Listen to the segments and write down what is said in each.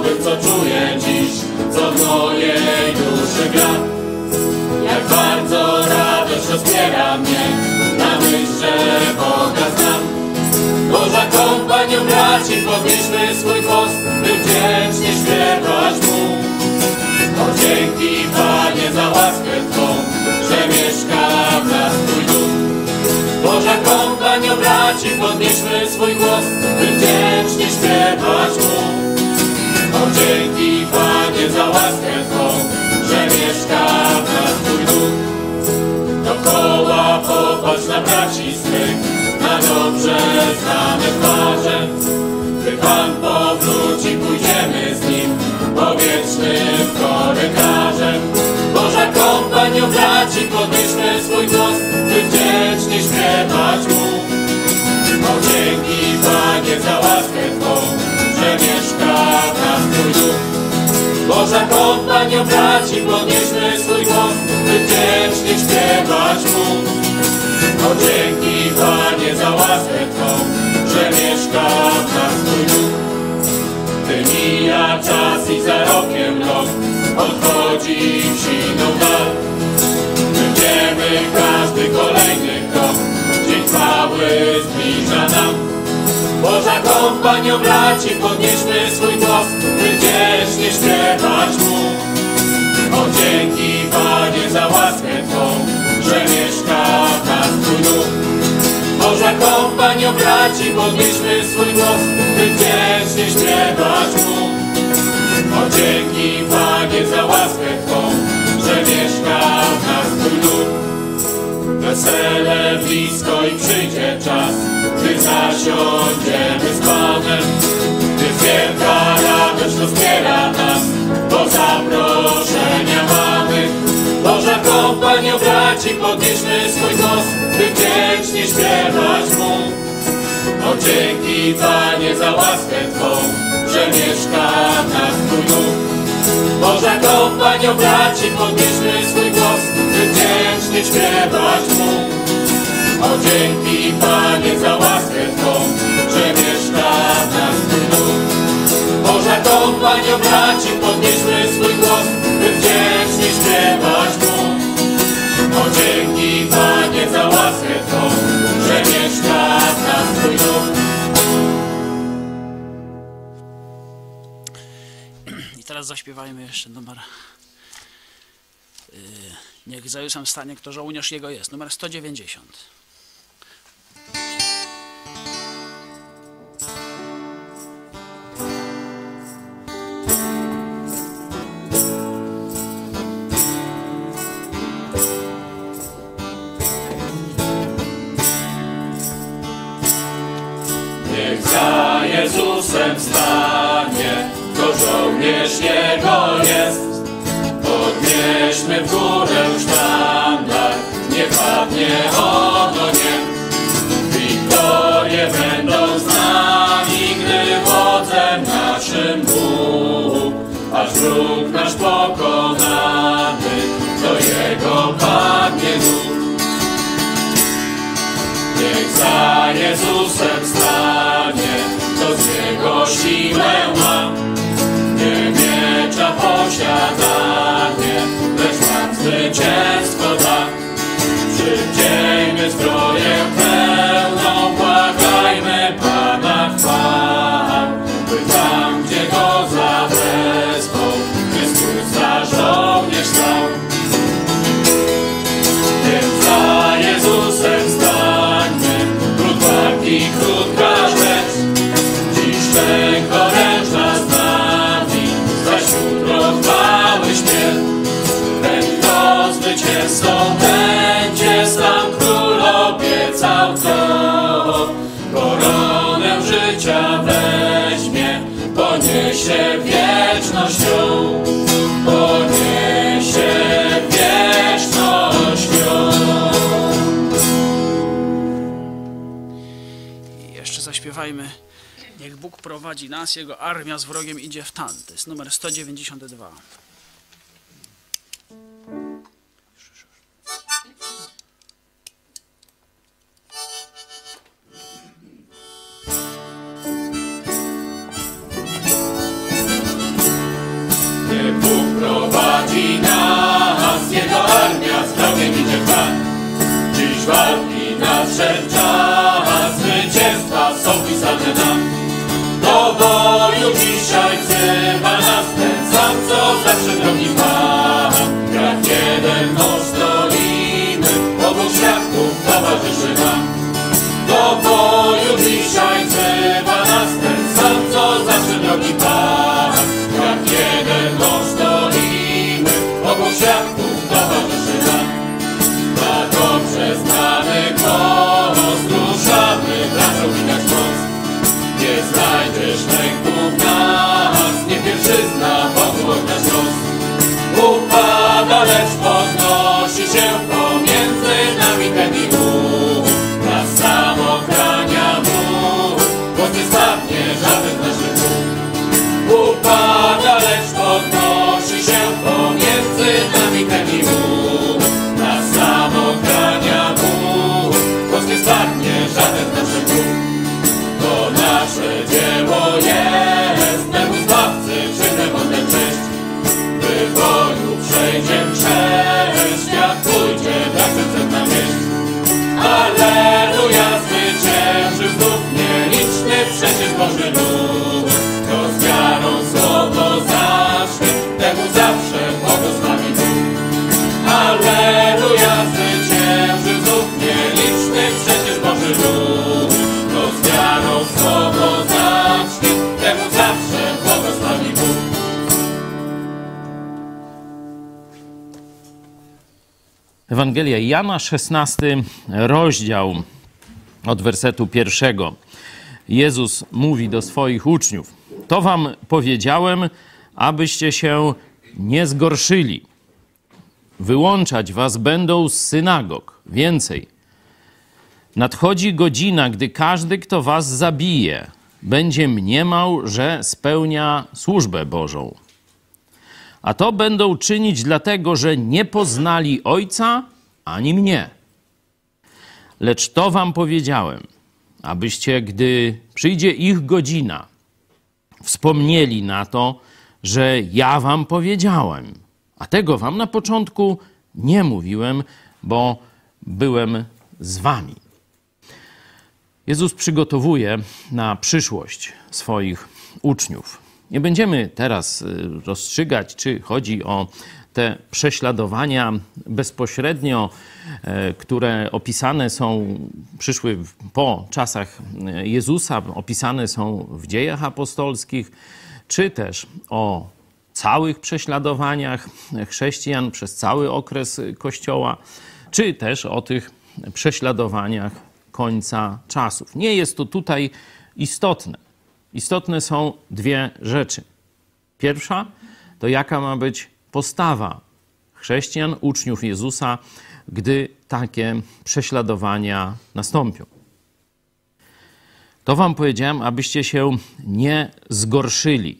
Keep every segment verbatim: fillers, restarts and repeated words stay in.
powiem, co czuję dziś, co w mojej duszy gra. Jak bardzo radość rozpiera mnie na myśl, że Boga znam. Boża kompanią braci, podnieśmy swój głos, by wdzięcznie śpiewać Mu. O dzięki, Panie, za łaskę Twą, że mieszka w nas Twój duch. Boża kompanią braci, podnieśmy swój głos, by wdzięcznie śpiewać Mu. O dzięki, Panie, za łaskę Twą, że mieszka w nas Twój duch. Dokoła popatrz na braci swych, na dobrze znane twarze. Gdy Pan powróci, pójdziemy z Nim po wiecznym korytarzem. Boża kompanią braci, podnieśmy swój głos, by wdzięcznie śpiewać Mu. O dzięki, Panie, za łaskę Twą, że mieszka w nas Twój duch. Boża kompanią braci, podnieśmy swój głos, by wdzięcznie śpiewać Mu. O dzięki, Panie, za łaskę Twą, że mieszka w nas Twój duch. Gdy mija czas i za rokiem rok odchodzi w siną dal, będziemy każdy kolejny krok, dzień chwały zbliża nam. Boża kompanią braci, podnieśmy swój głos, by wdzięcznie śpiewać Mu. O dzięki, Panie, za łaskę Twą, że mieszka w nas Twój duch. Boża kompanią braci, podnieśmy swój głos, by wdzięcznie śpiewać Mu. O dzięki, Panie, za łaskę Twą, że mieszka w nas Twój duch. Wesele blisko i przyjdzie czas, gdy zasiądziemy z Panem, gdy wielka radość rozpiera nas, bo zaproszenia mamy. Boża kompanią braci, podnieśmy swój głos, by wdzięcznie śpiewać Mu. O dzięki, Panie, za łaskę Twą, że mieszka w nas Twój duch. Boża kompanią braci, podnieśmy swój głos, by wdzięcznie śpiewać Mu. O dzięki, Panie, za łaskę Twą, że mieszka w nas Twój duch. Boża kompanią braci, podnieśmy swój głos, by wdzięcznie śpiewać Mu. O dzięki, Panie, za łaskę Twą, że mieszka w nas Twój duch. I teraz zaśpiewajmy jeszcze numer yy, Niech za Jezusem stanie, kto żołnierz Jego jest, numer sto dziewięćdziesiąt. Niech za Jezusem stanie, kto żołnierz Jego jest. Podnieśmy w górę sztandar, nie padnie ogonie. Wiktorie będą z nami, gdy wodzem naszym Bóg. Aż wróg nasz pokonany, do Jego padnie duch. Niech za Jezusem stanie, kto z Jego siłę ma. Nie miecza posiadanie, lecz Pan zwycięstwo da. Przywdziejmy zbroję pełną, błagajmy Pana chwał, by tam, gdzie Go za wezmą, Chrystus za żołnierz stał. Niech za Jezusem stanie, trud walki krótka rzecz. Dziś ten orężna z nami, zaś jutro chwały śpiew. Ten, kto zwycięzcą będzie, sam Król obiecał to. Koronę życia weźmie, poniesie wiecznością, poniesie wiecznością. I jeszcze zaśpiewajmy Niech Bóg prowadzi nas, Jego armia z wrogiem idzie w tan. To jest numer sto dziewięćdziesiąt dwa. Dziś walki nadszedł czas, zwycięstwa są pisane nam. Do boju dzisiaj wzywa nas ten sam, co zawsze drogi Pan. Jak jeden mąż stoimy, obu świadków towarzyszy nam. Do boju dzisiaj wzywa nas ten sam, co zawsze drogi Pan. Jak jeden mąż stoimy, obu świadków towarzyszy nam. Na dobrze znany most ruszamy, bracią widać moc. Nie znajdziesz lęku w nas, nie pierwszyzna Bogu oddasz los. Upada, lecz podnosi się pomiędzy nami ten i mur. Nas sam ochrania mur, bo nie spadnie żaden z naszych nóg. Upada, lecz podnosi się pomiędzy nami ten i mur. Nas sam ochrania mur, bo nie spadnie żaden z naszych nóg. To nasze dzieło jest, temu Zbawcy przyjdę oddać cześć. By w boju przejdzie cześć, jak pójdzie bracia przed nam wieść. Alleluja, zwycięży znów nieliczny przecież Boży lud. Kto z wiarą słowo zacznie, temu zawsze błogosławi Bóg. Alleluja, zwycięży znów nieliczny przecież Boży lud. Kto z wiarą słowo zacznie, temu zawsze błogosławi Bóg. Ewangelia Jana, szesnasty rozdział, od wersetu pierwszego. Jezus mówi do swoich uczniów: to wam powiedziałem, abyście się nie zgorszyli. Wyłączać was będą z synagog. Więcej. Nadchodzi godzina, gdy każdy, kto was zabije, będzie mniemał, że spełnia służbę Bożą. A to będą czynić dlatego, że nie poznali Ojca ani mnie. Lecz to wam powiedziałem, abyście, gdy przyjdzie ich godzina, wspomnieli na to, że ja wam powiedziałem. A tego wam na początku nie mówiłem, bo byłem z wami. Jezus przygotowuje na przyszłość swoich uczniów. Nie będziemy teraz rozstrzygać, czy chodzi o te prześladowania bezpośrednio, które opisane są, przyszły po czasach Jezusa, opisane są w dziejach apostolskich, czy też o całych prześladowaniach chrześcijan przez cały okres Kościoła, czy też o tych prześladowaniach końca czasów. Nie jest to tutaj istotne. Istotne są dwie rzeczy. Pierwsza to jaka ma być postawa chrześcijan, uczniów Jezusa, gdy takie prześladowania nastąpią. To wam powiedziałem, abyście się nie zgorszyli.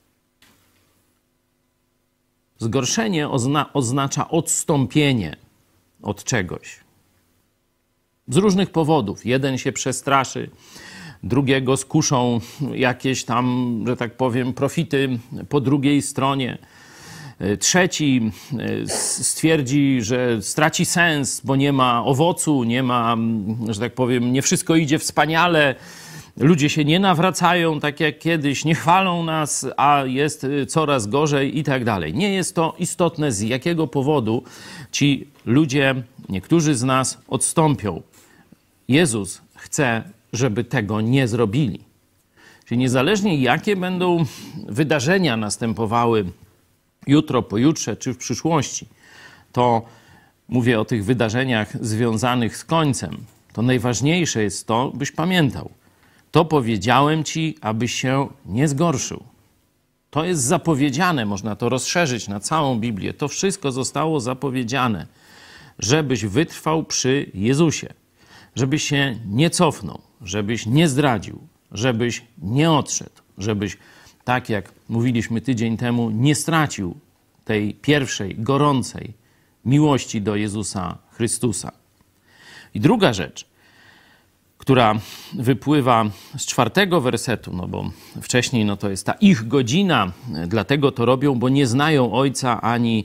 Zgorszenie ozna- oznacza odstąpienie od czegoś. Z różnych powodów. Jeden się przestraszy, drugiego skuszą jakieś tam, że tak powiem, profity po drugiej stronie. Trzeci stwierdzi, że straci sens, bo nie ma owocu, nie ma, że tak powiem, nie wszystko idzie wspaniale. Ludzie się nie nawracają tak jak kiedyś, nie chwalą nas, a jest coraz gorzej i tak dalej. Nie jest to istotne, z jakiego powodu ci ludzie, niektórzy z nas odstąpią. Jezus chce, żeby tego nie zrobili. Czyli niezależnie jakie będą wydarzenia następowały jutro, pojutrze czy w przyszłości, to mówię o tych wydarzeniach związanych z końcem, to najważniejsze jest to, byś pamiętał. To powiedziałem ci, abyś się nie zgorszył. To jest zapowiedziane, można to rozszerzyć na całą Biblię. To wszystko zostało zapowiedziane, żebyś wytrwał przy Jezusie, żebyś się nie cofnął, żebyś nie zdradził, żebyś nie odszedł, żebyś, tak jak mówiliśmy tydzień temu, nie stracił tej pierwszej, gorącej miłości do Jezusa Chrystusa. I druga rzecz, która wypływa z czwartego wersetu, no bo wcześniej no to jest ta ich godzina, dlatego to robią, bo nie znają Ojca ani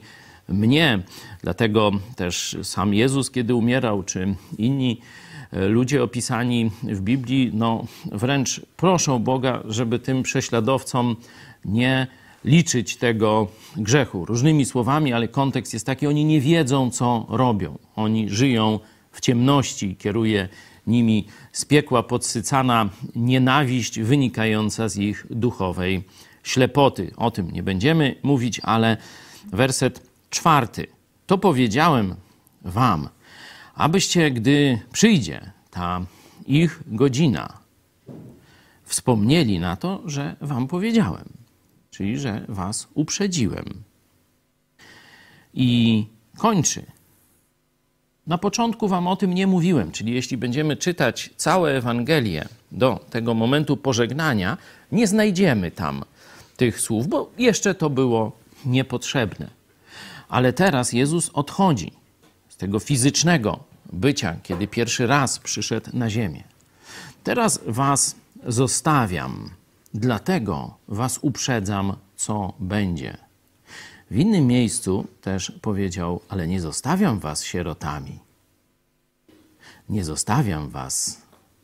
mnie. Dlatego też sam Jezus, kiedy umierał, czy inni ludzie opisani w Biblii, no wręcz proszą Boga, żeby tym prześladowcom nie liczyć tego grzechu. Różnymi słowami, ale kontekst jest taki, oni nie wiedzą, co robią. Oni żyją w ciemności, kieruje nimi z piekła podsycana nienawiść wynikająca z ich duchowej ślepoty. O tym nie będziemy mówić, ale werset czwarty. To powiedziałem wam, abyście, gdy przyjdzie ta ich godzina, wspomnieli na to, że wam powiedziałem, czyli że was uprzedziłem. I kończy. Na początku wam o tym nie mówiłem, czyli jeśli będziemy czytać całe Ewangelię do tego momentu pożegnania, nie znajdziemy tam tych słów, bo jeszcze to było niepotrzebne. Ale teraz Jezus odchodzi z tego fizycznego bycia, kiedy pierwszy raz przyszedł na ziemię. Teraz was zostawiam, dlatego was uprzedzam, co będzie. W innym miejscu też powiedział, ale nie zostawiam was sierotami. Nie zostawiam was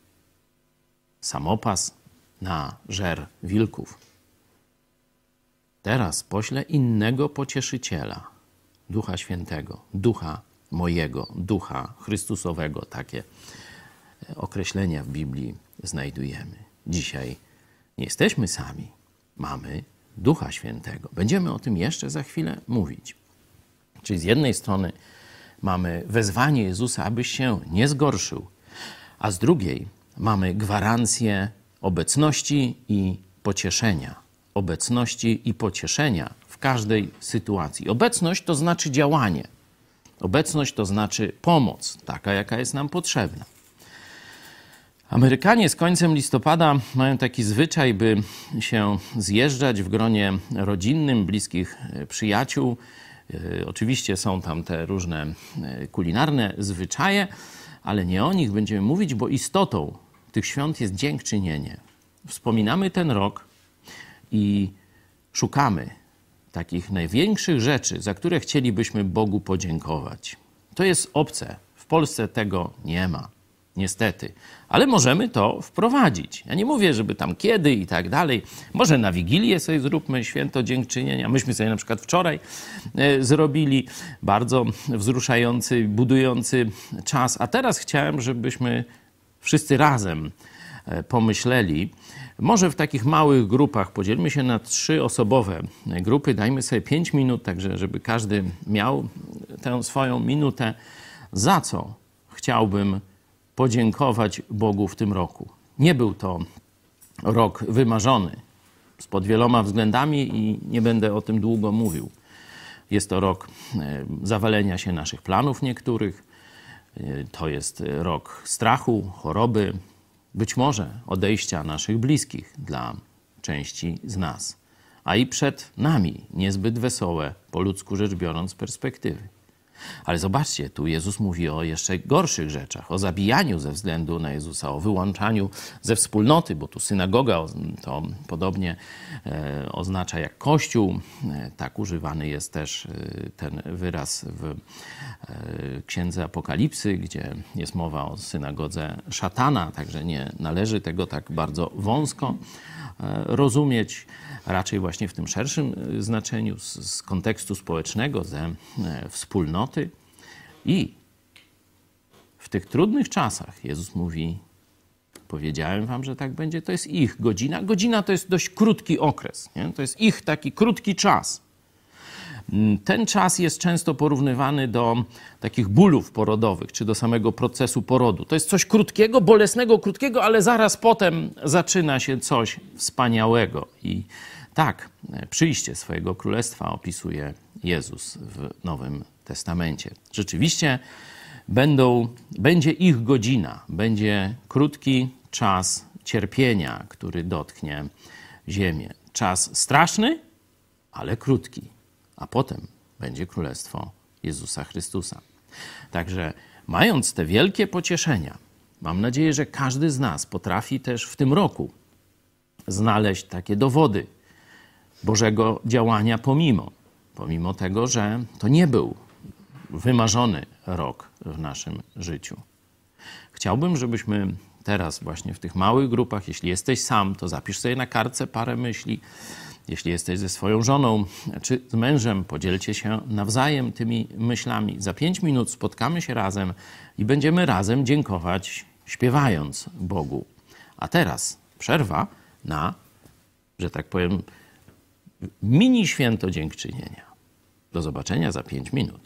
samopas na żer wilków. Teraz poślę innego pocieszyciela, Ducha Świętego, Ducha mojego, Ducha Chrystusowego. Takie określenia w Biblii znajdujemy. Dzisiaj nie jesteśmy sami. Mamy Ducha Świętego. Będziemy o tym jeszcze za chwilę mówić. Czyli z jednej strony mamy wezwanie Jezusa, abyś się nie zgorszył, a z drugiej mamy gwarancję obecności i pocieszenia. Obecności i pocieszenia w każdej sytuacji. Obecność to znaczy działanie. Obecność to znaczy pomoc, taka jaka jest nam potrzebna. Amerykanie z końcem listopada mają taki zwyczaj, by się zjeżdżać w gronie rodzinnym, bliskich przyjaciół. Oczywiście są tam te różne kulinarne zwyczaje, ale nie o nich będziemy mówić, bo istotą tych świąt jest dziękczynienie. Wspominamy ten rok i szukamy takich największych rzeczy, za które chcielibyśmy Bogu podziękować. To jest obce. W Polsce tego nie ma. Niestety. Ale możemy to wprowadzić. Ja nie mówię, żeby tam kiedy i tak dalej. Może na Wigilię sobie zróbmy święto dziękczynienia. Myśmy sobie na przykład wczoraj e, zrobili bardzo wzruszający, budujący czas. A teraz chciałem, żebyśmy wszyscy razem e, pomyśleli. Może w takich małych grupach podzielmy się na trzyosobowe grupy. Dajmy sobie pięć minut, także żeby każdy miał tę swoją minutę. Za co chciałbym podziękować Bogu w tym roku. Nie był to rok wymarzony spod wieloma względami i nie będę o tym długo mówił. Jest to rok zawalenia się naszych planów niektórych. To jest rok strachu, choroby, być może odejścia naszych bliskich dla części z nas. A i przed nami niezbyt wesołe, po ludzku rzecz biorąc, perspektywy. Ale zobaczcie, tu Jezus mówi o jeszcze gorszych rzeczach, o zabijaniu ze względu na Jezusa, o wyłączaniu ze wspólnoty, bo tu synagoga to podobnie e, oznacza jak Kościół. E, tak używany jest też e, ten wyraz w e, Księdze Apokalipsy, gdzie jest mowa o synagodze szatana, także nie należy tego tak bardzo wąsko e, rozumieć. Raczej właśnie w tym szerszym znaczeniu, z, z kontekstu społecznego, ze e, wspólnoty. I w tych trudnych czasach Jezus mówi, powiedziałem wam, że tak będzie, to jest ich godzina. Godzina to jest dość krótki okres, nie? To jest ich taki krótki czas. Ten czas jest często porównywany do takich bólów porodowych, czy do samego procesu porodu. To jest coś krótkiego, bolesnego, krótkiego, ale zaraz potem zaczyna się coś wspaniałego. I tak przyjście swojego królestwa opisuje Jezus w Nowym Testamencie. Rzeczywiście będą, będzie ich godzina, będzie krótki czas cierpienia, który dotknie ziemię. Czas straszny, ale krótki. A potem będzie Królestwo Jezusa Chrystusa. Także mając te wielkie pocieszenia, mam nadzieję, że każdy z nas potrafi też w tym roku znaleźć takie dowody Bożego działania pomimo. pomimo tego, że to nie był wymarzony rok w naszym życiu. Chciałbym, żebyśmy teraz właśnie w tych małych grupach, jeśli jesteś sam, to zapisz sobie na kartce parę myśli. Jeśli jesteś ze swoją żoną czy z mężem, podzielcie się nawzajem tymi myślami. Za pięć minut spotkamy się razem i będziemy razem dziękować, śpiewając Bogu. A teraz przerwa na, że tak powiem, mini święto dziękczynienia. Do zobaczenia za pięć minut.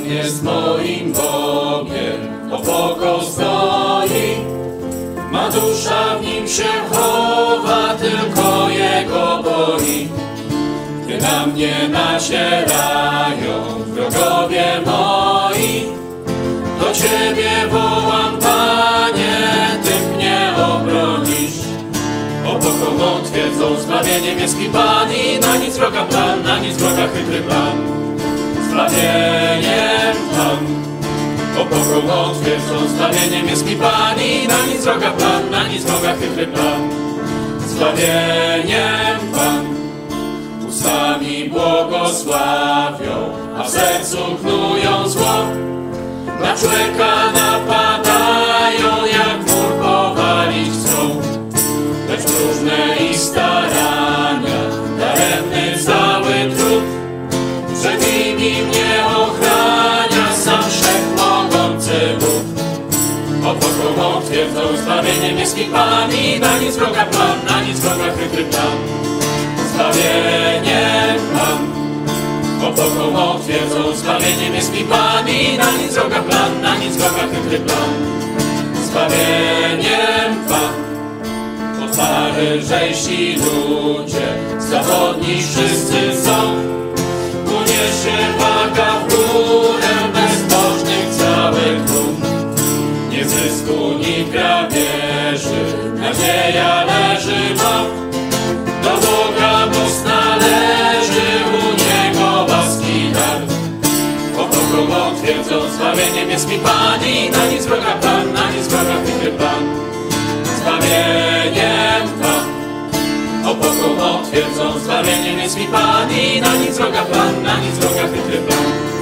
jest moim Bogiem, opoko stoi. Ma dusza w nim się chowa, tylko Jego boi. Gdy na mnie nacierają wrogowie moi, do Ciebie wołam, Panie, Ty mnie obronisz. Opoką mą twierdzą, zbawieniem jest mi Pan i na nic wroga plan, na nic wroga chytry plan. Zbawieniem Pan. Opoką mą twierdzą, zbawieniem jest mi Pan i na nic wroga plan, na nic wroga chytry plan. Zbawieniem Pan. Ustami błogosławią, a w sercu knują zło. Na człowieka napadają, jak mur powalić chcą. Lecz próżne ich starania, daremny cały trud. Przed nimi mnie ochrania sam wszechmogący Bóg. Opoką mą twierdzą, zbawieniem jest mi Pan i na nic wroga plan, na nic wroga chytry plan. Zbawieniem Pan. Opoką mą twierdzą, zbawieniem jest mi Pan i na nic wroga plan, na nic wroga chytry plan. Zbawieniem Pan. Od paryżejsi ludzie, zawodni wszyscy są. Uniesie waga w górę bezbożnych cały tłum. Nie zysku, ni grabieży, nadzieja leży ma. Do Boga most należy, u Niego łaski dar. Opoką mą twierdzą, zbawieniem jest mi Pan i na nic wroga plan, na nic wroga chytry plan. Zbawieniem Pan. Opoką mą twierdzą, zbawieniem jest mi Pan i na nic wroga plan, na nic wroga chytry plan.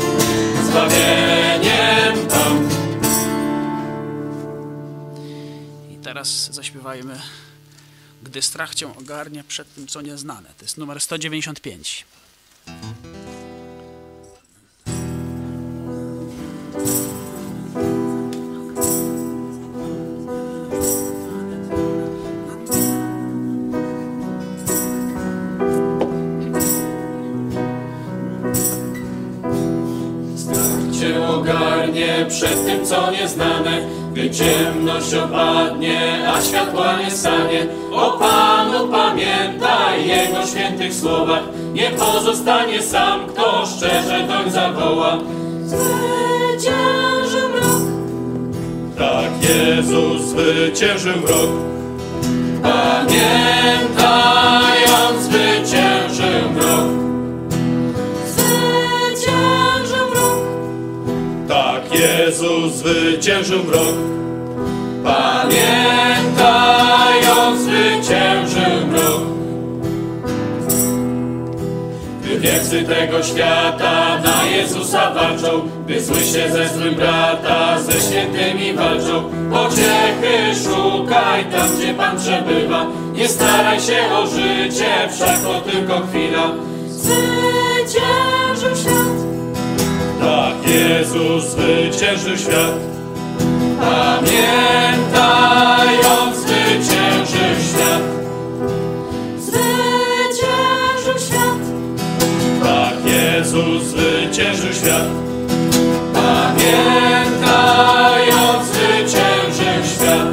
Zbawieniem Pan. I teraz zaśpiewajmy Gdy strach Cię ogarnie przed tym, co nieznane. To jest numer sto dziewięćdziesiąt pięć. Ogarnie przed tym, co nieznane, gdy ciemność opadnie, a światła nie stanie. O Panu pamiętaj, Jego świętych słowach, nie pozostanie sam, kto szczerze doń zawoła. Zwyciężył mrok. Tak, Jezus zwyciężył mrok. Pamiętaj, On zwyciężył mrok. Jezus zwyciężył mrok. Pamiętaj, On zwyciężył mrok. Gdy wiecy tego świata na Jezusa walczą, gdy zły się ze złym brata, ze świętymi walczą, pociechy szukaj tam, gdzie Pan przebywa. Nie staraj się o życie, wszak to tylko chwila. Zwyciężył świat. Tak, Jezus zwyciężył świat. Pamiętaj, On zwyciężył świat. Zwyciężył świat. Tak, Jezus zwyciężył świat. Pamiętaj, On zwyciężył świat.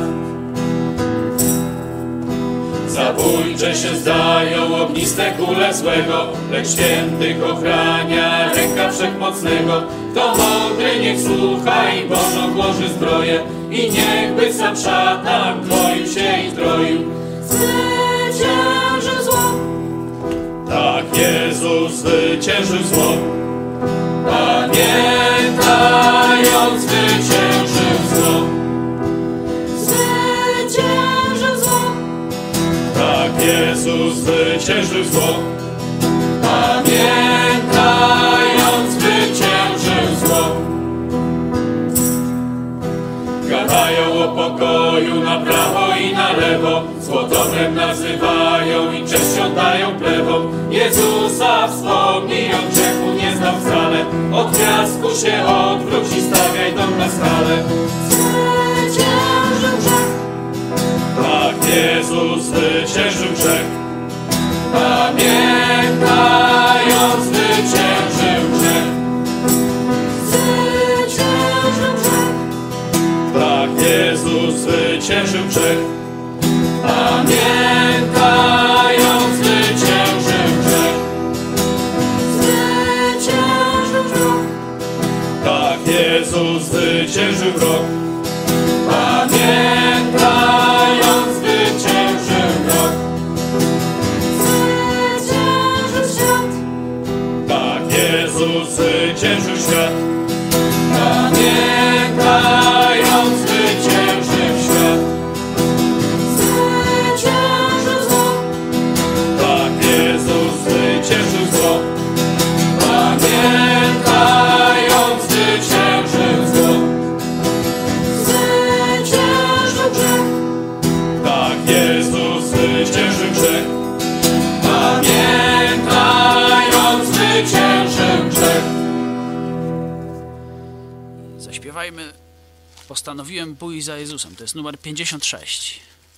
Zabójcze się zdają ogniste kule złego, lecz świętych ochrania ręka wszechmocnego. Kto mądry, niech słucha i Bożą włoży zbroję, i niechby sam szatan dwoił się i troił. Zwyciężył zło. Tak, Jezus zwyciężył zło. Pamiętaj, On zwyciężył zło. Zwyciężył zło. Tak, Jezus zwyciężył zło. Pamiętaj, On zwyciężył zło. Gadają o pokoju na prawo i na lewo, złotorem nazywają i cześcią dają plewom. Jezusa wspomnij, On grzechu nie znał wcale, od piasku się odwróć i stawiaj dom na skalę. Zwyciężył grzech. Tak, Jezus zwyciężył grzech. Pamiętaj, On zwyciężył grzech. zwyciężył świat. Pamiętając, zwyciężył świat. Zwyciężył zło. Tak, Jezus zwyciężył zło. Pamiętając, zwyciężył zło. Zwyciężył grzech. Tak, Jezus zwyciężył grzech. Pamiętając, zwyciężył grzech. Zaśpiewajmy Postanowiłem pójść za Jezusem. To jest numer pięćdziesiąt sześć.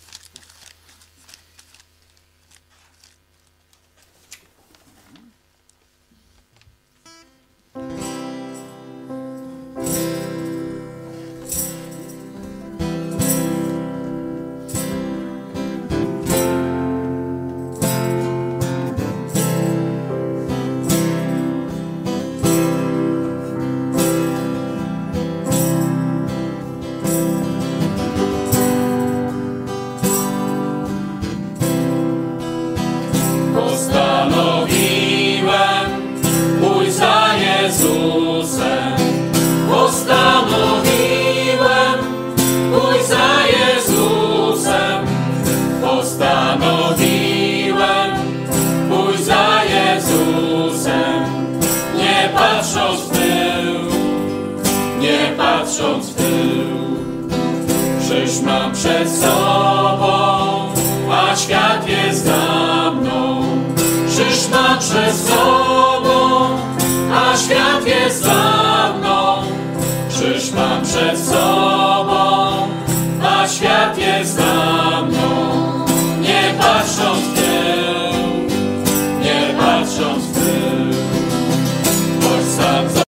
Patrząc w tył, krzyż mam przed sobą, a świat jest za mną. Krzyż mam przed sobą, a świat jest za mną. Krzyż mam przed sobą, a świat jest za mną. Nie patrząc w tył, nie patrząc w tył, choć sam za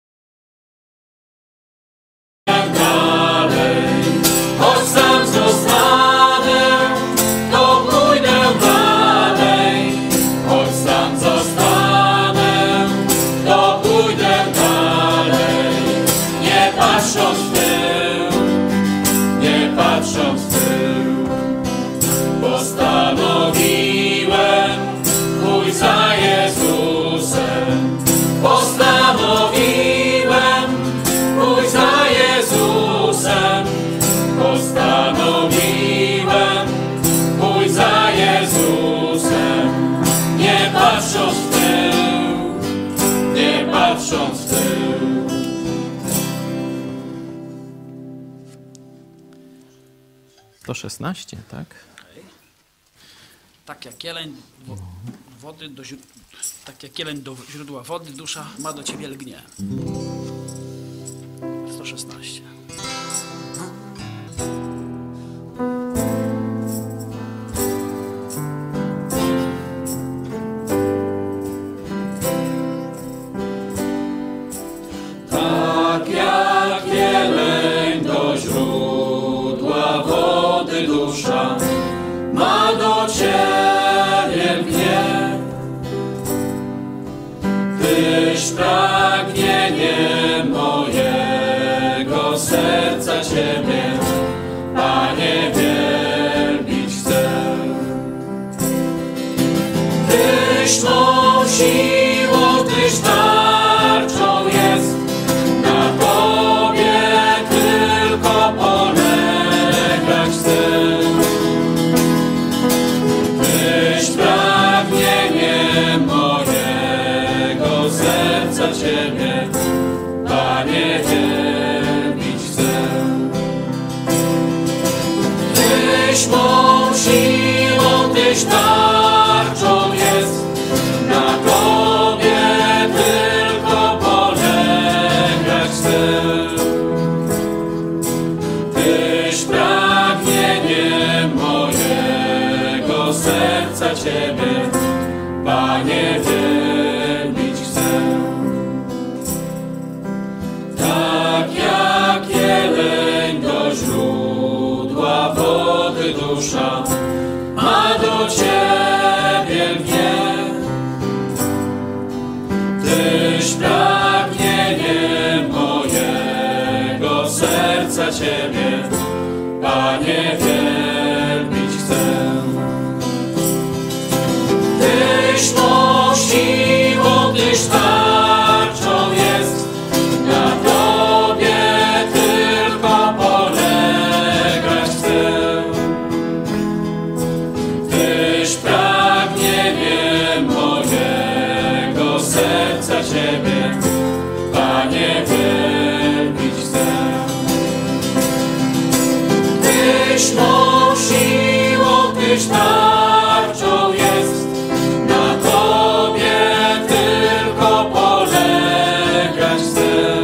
sto szesnaście, tak? Tak jak jeleń wo, wody do źródła, tak jak jeleń do źródła wody, dusza ma do ciebie lgnie. sto szesnaście. Tak jak jeleń do źródła wody, dusza ma do ciebie lgnie. Tyś pragnieniem mojego serca Ciebie, Panie, wielbić chcę. Tyś mą siłą, Tyś tarczą jest, na Tobie tylko polegać chcę. Tyś pragnieniem mojego serca Ciebie, Panie, wielbić chcę. Tyś mą siłą, Tyś tarczą jest, na Tobie tylko polegać chcę. Tyś pragnieniem mojego serca Ciebie, Panie, wielbić chcę. Tak jak jeleń do źródła wody, dusza ma do Ciebie lgnie. Tyś pragnieniem mojego serca Ciebie, Panie, wielbić chcę. Tyś mą siłą, Tyś tarczą Ciebie, Panie, wielbić chcę. Tyś mą siłą, Tyś tarczą jest, na Tobie tylko polegać chcę.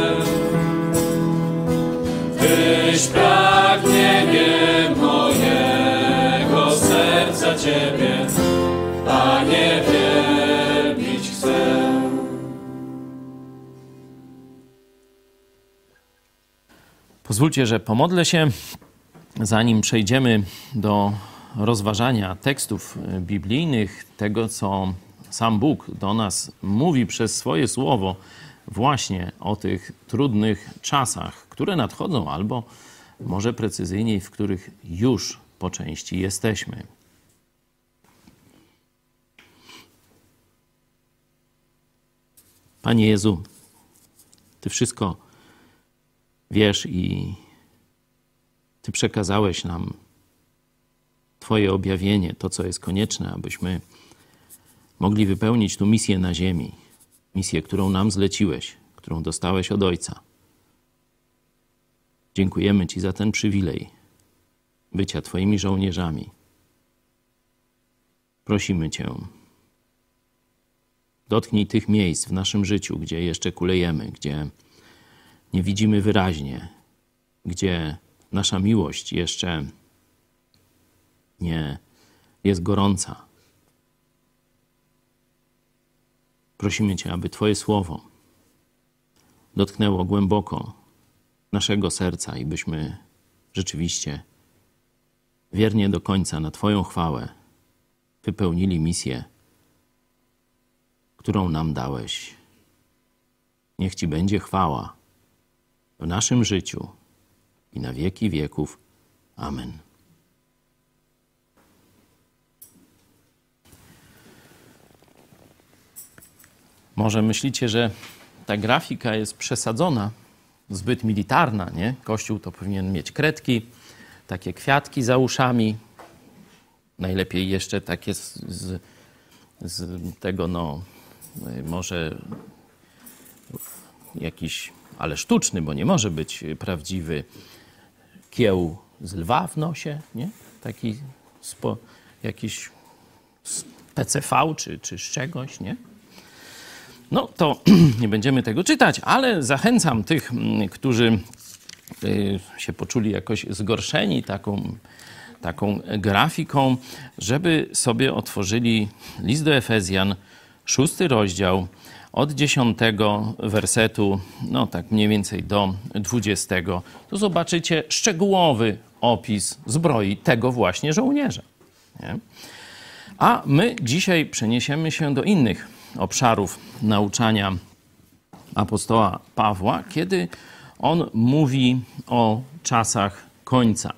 Tyś pragnieniem mojego serca Ciebie, Panie, wielbić chcę. Pozwólcie, że pomodlę się, zanim przejdziemy do rozważania tekstów biblijnych, tego, co sam Bóg do nas mówi przez swoje słowo właśnie o tych trudnych czasach, które nadchodzą, albo może precyzyjniej, w których już po części jesteśmy. Panie Jezu, Ty wszystko wiesz i Ty przekazałeś nam Twoje objawienie, to, co jest konieczne, abyśmy mogli wypełnić tu misję na ziemi. Misję, którą nam zleciłeś, którą dostałeś od Ojca. Dziękujemy Ci za ten przywilej bycia Twoimi żołnierzami. Prosimy Cię, dotknij tych miejsc w naszym życiu, gdzie jeszcze kulejemy, gdzie nie widzimy wyraźnie, gdzie nasza miłość jeszcze nie jest gorąca. Prosimy Cię, aby Twoje słowo dotknęło głęboko naszego serca i byśmy rzeczywiście wiernie do końca na Twoją chwałę wypełnili misję, którą nam dałeś. Niech Ci będzie chwała w naszym życiu i na wieki wieków. Amen. Może myślicie, że ta grafika jest przesadzona, zbyt militarna, nie? Kościół to powinien mieć kredki, takie kwiatki za uszami, najlepiej jeszcze takie z, z, z tego, no, może jakiś, ale sztuczny, bo nie może być prawdziwy kieł z lwa w nosie, nie? Taki spo, jakiś z P C V czy, czy z czegoś, nie? No to nie będziemy tego czytać, ale zachęcam tych, którzy się poczuli jakoś zgorszeni taką, taką grafiką, żeby sobie otworzyli list do Efezjan, szósty rozdział, od dziesiątego wersetu, no tak mniej więcej do dwudziestego. To zobaczycie szczegółowy opis zbroi tego właśnie żołnierza. Nie? A my dzisiaj przeniesiemy się do innych obszarów nauczania apostoła Pawła, kiedy on mówi o czasach końca.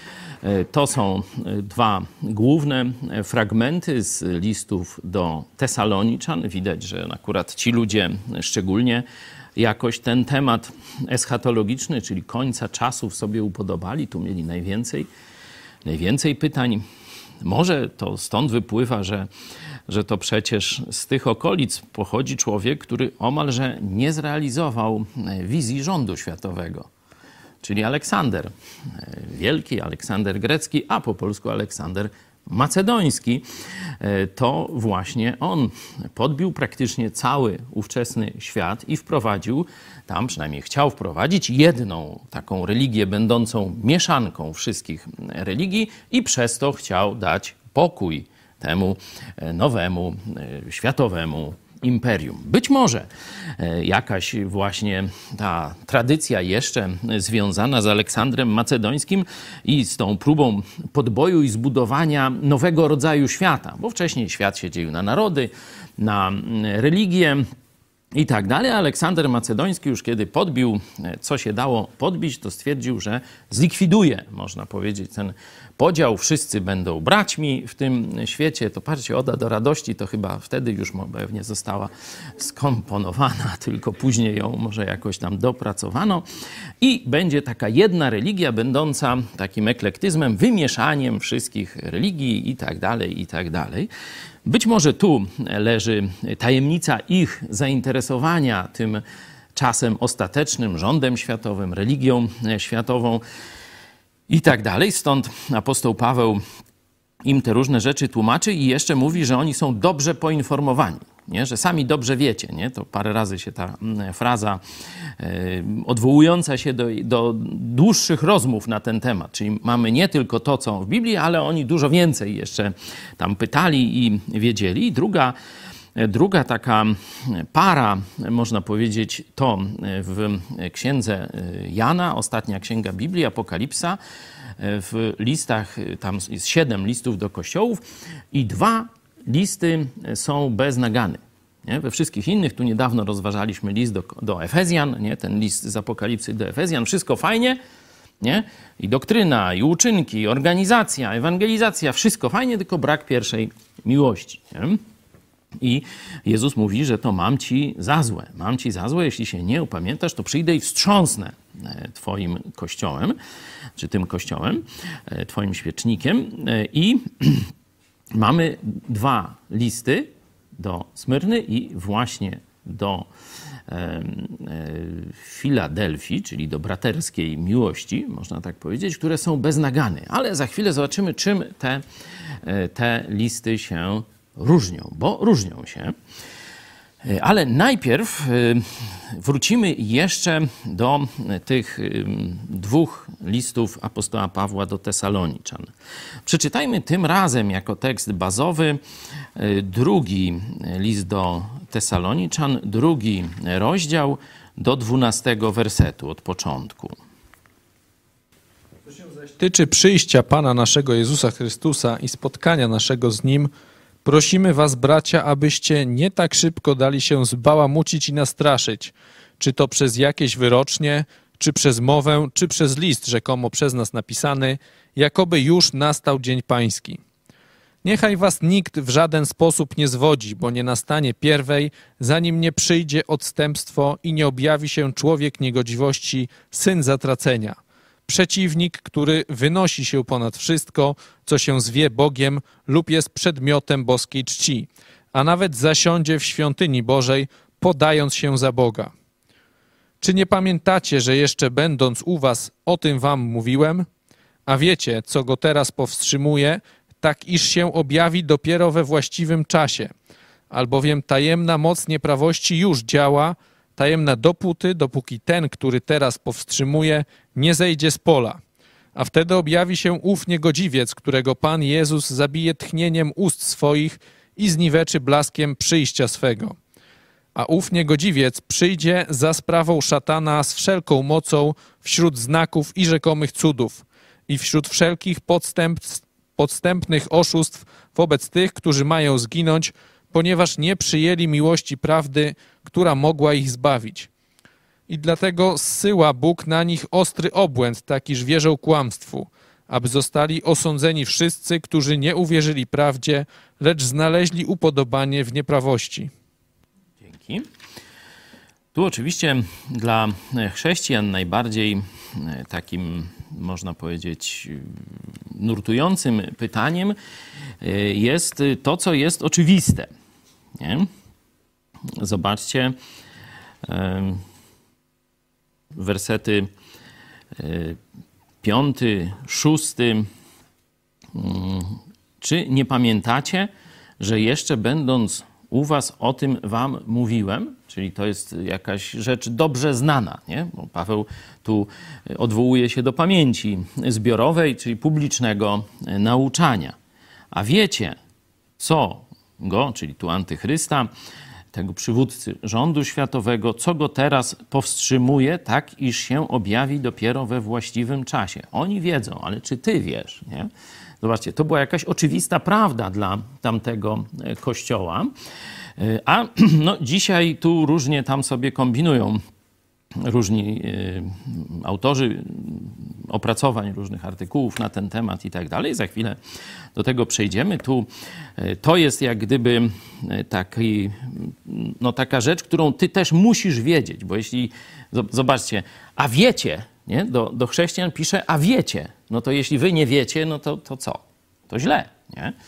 To są dwa główne fragmenty z listów do Tesaloniczan. Widać, że akurat ci ludzie szczególnie jakoś ten temat eschatologiczny, czyli końca czasów sobie upodobali. Tu mieli najwięcej, najwięcej pytań. Może to stąd wypływa, że, że to przecież z tych okolic pochodzi człowiek, który omalże nie zrealizował wizji rządu światowego. Czyli Aleksander Wielki, Aleksander Grecki, a po polsku Aleksander Macedoński. To właśnie on podbił praktycznie cały ówczesny świat i wprowadził tam, przynajmniej chciał wprowadzić, jedną taką religię będącą mieszanką wszystkich religii i przez to chciał dać pokój temu nowemu, światowemu imperium. Być może jakaś właśnie ta tradycja jeszcze związana z Aleksandrem Macedońskim i z tą próbą podboju i zbudowania nowego rodzaju świata, bo wcześniej świat się dzielił na narody, na religie i tak dalej. Aleksander Macedoński już kiedy podbił, co się dało podbić, to stwierdził, że zlikwiduje, można powiedzieć, ten podział. Wszyscy będą braćmi w tym świecie. To parcie Oda do radości to chyba wtedy już pewnie została skomponowana, tylko później ją może jakoś tam dopracowano. I będzie taka jedna religia będąca takim eklektyzmem, wymieszaniem wszystkich religii i tak dalej, i tak dalej. Być może tu leży tajemnica ich zainteresowania tym czasem ostatecznym, rządem światowym, religią światową i tak dalej. Stąd apostoł Paweł im te różne rzeczy tłumaczy i jeszcze mówi, że oni są dobrze poinformowani, nie? Że sami dobrze wiecie. Nie? To parę razy się ta fraza e, odwołująca się do, do dłuższych rozmów na ten temat. Czyli mamy nie tylko to, co w Biblii, ale oni dużo więcej jeszcze tam pytali i wiedzieli. I druga, druga taka para, można powiedzieć, to w księdze Jana, ostatnia księga Biblii, Apokalipsa, w listach, tam jest siedem listów do kościołów i dwa listy są bez nagany. Nie? We wszystkich innych, tu niedawno rozważaliśmy list do, do Efezjan, nie? Ten list z Apokalipsy do Efezjan, wszystko fajnie, nie? I doktryna, i uczynki, i organizacja, ewangelizacja, wszystko fajnie, tylko brak pierwszej miłości. Nie? I Jezus mówi, że to mam ci za złe. Mam ci za złe, jeśli się nie upamiętasz, to przyjdę i wstrząsnę twoim kościołem, czy tym kościołem, twoim świecznikiem. I mamy dwa listy do Smyrny i właśnie do e, e, Filadelfii, czyli do braterskiej miłości, można tak powiedzieć, które są bez nagany. Ale za chwilę zobaczymy, czym te, te listy się różnią, bo różnią się. Ale najpierw wrócimy jeszcze do tych dwóch listów apostoła Pawła do Tesaloniczan. Przeczytajmy tym razem jako tekst bazowy drugi list do Tesaloniczan, drugi rozdział do dwunastego wersetu od początku. Co się zaś tyczy przyjścia Pana naszego Jezusa Chrystusa i spotkania naszego z Nim, prosimy was, bracia, abyście nie tak szybko dali się zbałamucić i nastraszyć, czy to przez jakieś wyrocznie, czy przez mowę, czy przez list rzekomo przez nas napisany, jakoby już nastał dzień pański. Niechaj was nikt w żaden sposób nie zwodzi, bo nie nastanie pierwej, zanim nie przyjdzie odstępstwo i nie objawi się człowiek niegodziwości, syn zatracenia. Przeciwnik, który wynosi się ponad wszystko, co się zwie Bogiem lub jest przedmiotem boskiej czci, a nawet zasiądzie w świątyni Bożej, podając się za Boga. Czy nie pamiętacie, że jeszcze będąc u was o tym wam mówiłem? A wiecie, co go teraz powstrzymuje, tak iż się objawi dopiero we właściwym czasie. Albowiem tajemna moc nieprawości już działa, tajemna dopóty, dopóki ten, który teraz powstrzymuje, nie zejdzie z pola. A wtedy objawi się ów niegodziwiec, którego Pan Jezus zabije tchnieniem ust swoich i zniweczy blaskiem przyjścia swego. A ów niegodziwiec przyjdzie za sprawą szatana z wszelką mocą wśród znaków i rzekomych cudów i wśród wszelkich podstępstw, podstępnych oszustw wobec tych, którzy mają zginąć, ponieważ nie przyjęli miłości prawdy, która mogła ich zbawić. I dlatego zsyła Bóg na nich ostry obłęd, tak iż wierzą kłamstwu, aby zostali osądzeni wszyscy, którzy nie uwierzyli prawdzie, lecz znaleźli upodobanie w nieprawości. Dzięki. Tu oczywiście dla chrześcijan najbardziej takim, można powiedzieć, nurtującym pytaniem jest to, co jest oczywiste. Nie? Zobaczcie wersety piąty, szósty. Czy nie pamiętacie, że jeszcze będąc u was o tym wam mówiłem? Czyli to jest jakaś rzecz dobrze znana, nie? Bo Paweł tu odwołuje się do pamięci zbiorowej, czyli publicznego nauczania. A wiecie, co go, czyli tu antychrysta, tego przywódcy rządu światowego, co go teraz powstrzymuje, tak iż się objawi dopiero we właściwym czasie. Oni wiedzą, ale czy ty wiesz, nie? Zobaczcie, to była jakaś oczywista prawda dla tamtego kościoła. A no, dzisiaj tu różnie tam sobie kombinują różni y, autorzy opracowań, różnych artykułów na ten temat i tak dalej. Za chwilę do tego przejdziemy. Tu y, to jest jak gdyby taki, no, taka rzecz, którą ty też musisz wiedzieć, bo jeśli, zobaczcie, a wiecie, nie? Do, do chrześcijan pisze, a wiecie, no to jeśli wy nie wiecie, no to, to co? To źle, nie?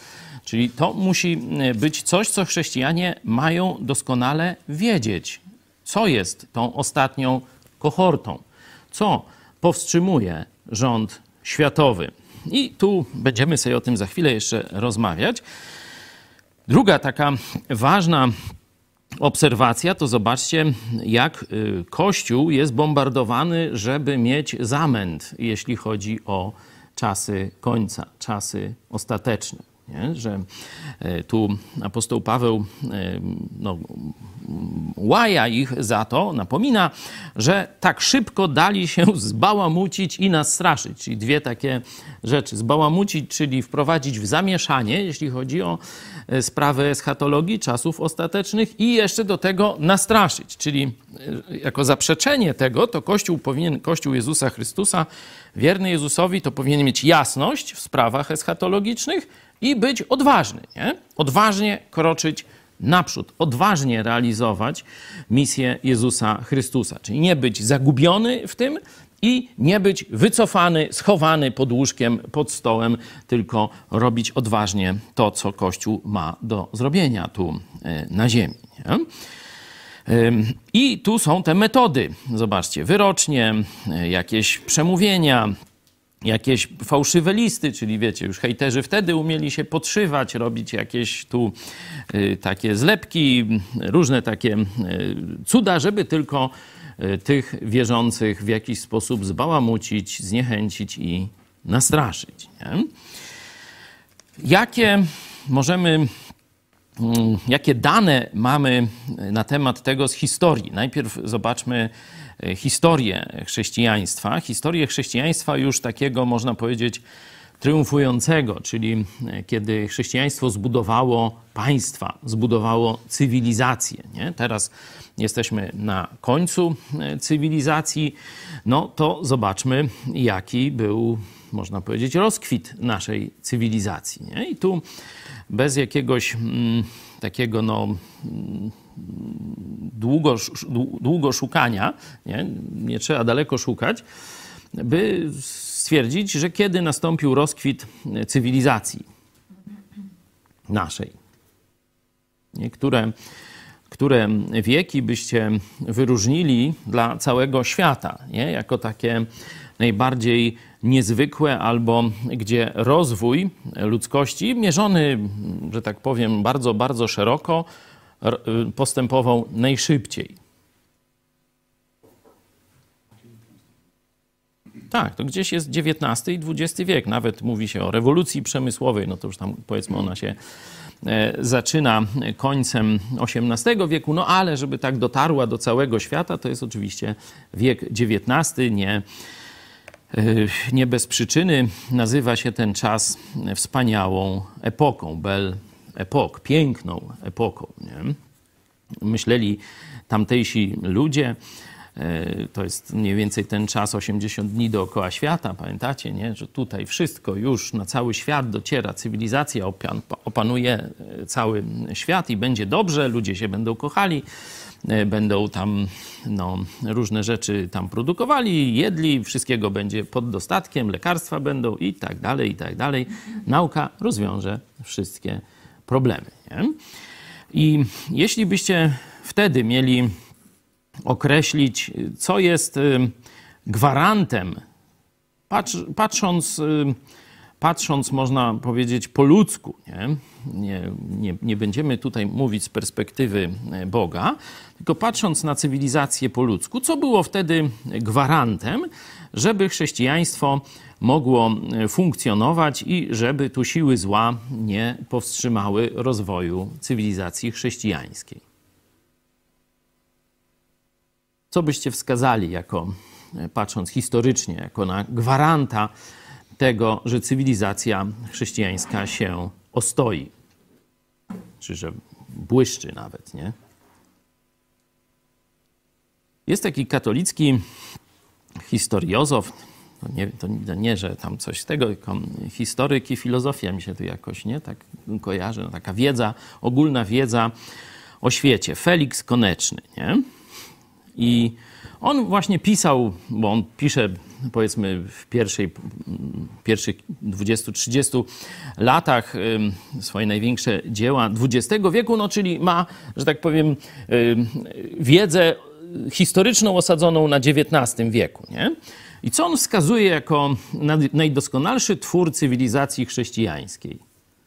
Czyli to musi być coś, co chrześcijanie mają doskonale wiedzieć. Co jest tą ostatnią kohortą? Co powstrzymuje rząd światowy? I tu będziemy sobie o tym za chwilę jeszcze rozmawiać. Druga taka ważna obserwacja to zobaczcie, jak Kościół jest bombardowany, żeby mieć zamęt, jeśli chodzi o czasy końca, czasy ostateczne. Nie? Że tu apostoł Paweł no, łaja ich za to, napomina, że tak szybko dali się zbałamucić i nas straszyć. Czyli dwie takie rzeczy. Zbałamucić, czyli wprowadzić w zamieszanie, jeśli chodzi o sprawę eschatologii, czasów ostatecznych i jeszcze do tego nastraszyć. Czyli jako zaprzeczenie tego, to Kościół powinien, Kościół Jezusa Chrystusa, wierny Jezusowi, to powinien mieć jasność w sprawach eschatologicznych i być odważny, nie? Odważnie kroczyć naprzód, odważnie realizować misję Jezusa Chrystusa. Czyli nie być zagubiony w tym i nie być wycofany, schowany pod łóżkiem, pod stołem, tylko robić odważnie to, co Kościół ma do zrobienia tu na ziemi. Nie? I tu są te metody. Zobaczcie, wyrocznie, jakieś przemówienia, jakieś fałszywe listy, czyli wiecie, już hejterzy wtedy umieli się podszywać, robić jakieś tu y, takie zlepki, różne takie y, cuda, żeby tylko y, tych wierzących w jakiś sposób zbałamucić, zniechęcić i nastraszyć. Nie? Jakie możemy, y, jakie dane mamy na temat tego z historii? Najpierw zobaczmy historię chrześcijaństwa. Historię chrześcijaństwa już takiego, można powiedzieć, triumfującego, czyli kiedy chrześcijaństwo zbudowało państwa, zbudowało cywilizację. Nie? Teraz jesteśmy na końcu cywilizacji. No to zobaczmy, jaki był, można powiedzieć, rozkwit naszej cywilizacji. Nie? I tu bez jakiegoś mm, takiego, no... Mm, Długo, długo szukania, nie? nie trzeba daleko szukać, by stwierdzić, że kiedy nastąpił rozkwit cywilizacji naszej. Niektóre które wieki byście wyróżnili dla całego świata, nie? Jako takie najbardziej niezwykłe, albo gdzie rozwój ludzkości mierzony, że tak powiem, bardzo, bardzo szeroko, postępował najszybciej. Tak, to gdzieś jest dziewiętnasty i dwudziesty wiek. Nawet mówi się o rewolucji przemysłowej, no to już tam powiedzmy ona się zaczyna końcem osiemnastego wieku, no ale żeby tak dotarła do całego świata, to jest oczywiście wiek dziewiętnasty. Nie, nie bez przyczyny nazywa się ten czas wspaniałą epoką, Belle Époque, piękną epoką. Nie? Myśleli tamtejsi ludzie, to jest mniej więcej ten czas, osiemdziesiąt dni dookoła świata, pamiętacie, nie? Że tutaj wszystko już na cały świat dociera, cywilizacja opanuje cały świat i będzie dobrze, ludzie się będą kochali, będą tam no, różne rzeczy tam produkowali, jedli, wszystkiego będzie pod dostatkiem, lekarstwa będą i tak dalej, i tak dalej. Nauka rozwiąże wszystkie problemy. Nie? I jeśli byście wtedy mieli określić, co jest gwarantem, patrz, patrząc, patrząc, można powiedzieć, po ludzku, nie? Nie, nie, nie będziemy tutaj mówić z perspektywy Boga, tylko patrząc na cywilizację po ludzku, co było wtedy gwarantem, żeby chrześcijaństwo mogło funkcjonować i żeby tu siły zła nie powstrzymały rozwoju cywilizacji chrześcijańskiej. Co byście wskazali, jako, patrząc historycznie, jako na gwaranta tego, że cywilizacja chrześcijańska się ostoi? Czy że błyszczy nawet, nie? Jest taki katolicki historiozof, to nie, to nie, że tam coś z tego, tylko historyk i filozofia mi się tu jakoś, nie? Tak kojarzy, no, taka wiedza, ogólna wiedza o świecie. Felix Koneczny, nie? I on właśnie pisał, bo on pisze powiedzmy w pierwszej, pierwszych dwudziestu trzydziestu latach swoje największe dzieła dwudziestego wieku, no czyli ma, że tak powiem, wiedzę historyczną osadzoną na dziewiętnastym wieku, nie? I co on wskazuje jako najdoskonalszy twór cywilizacji chrześcijańskiej?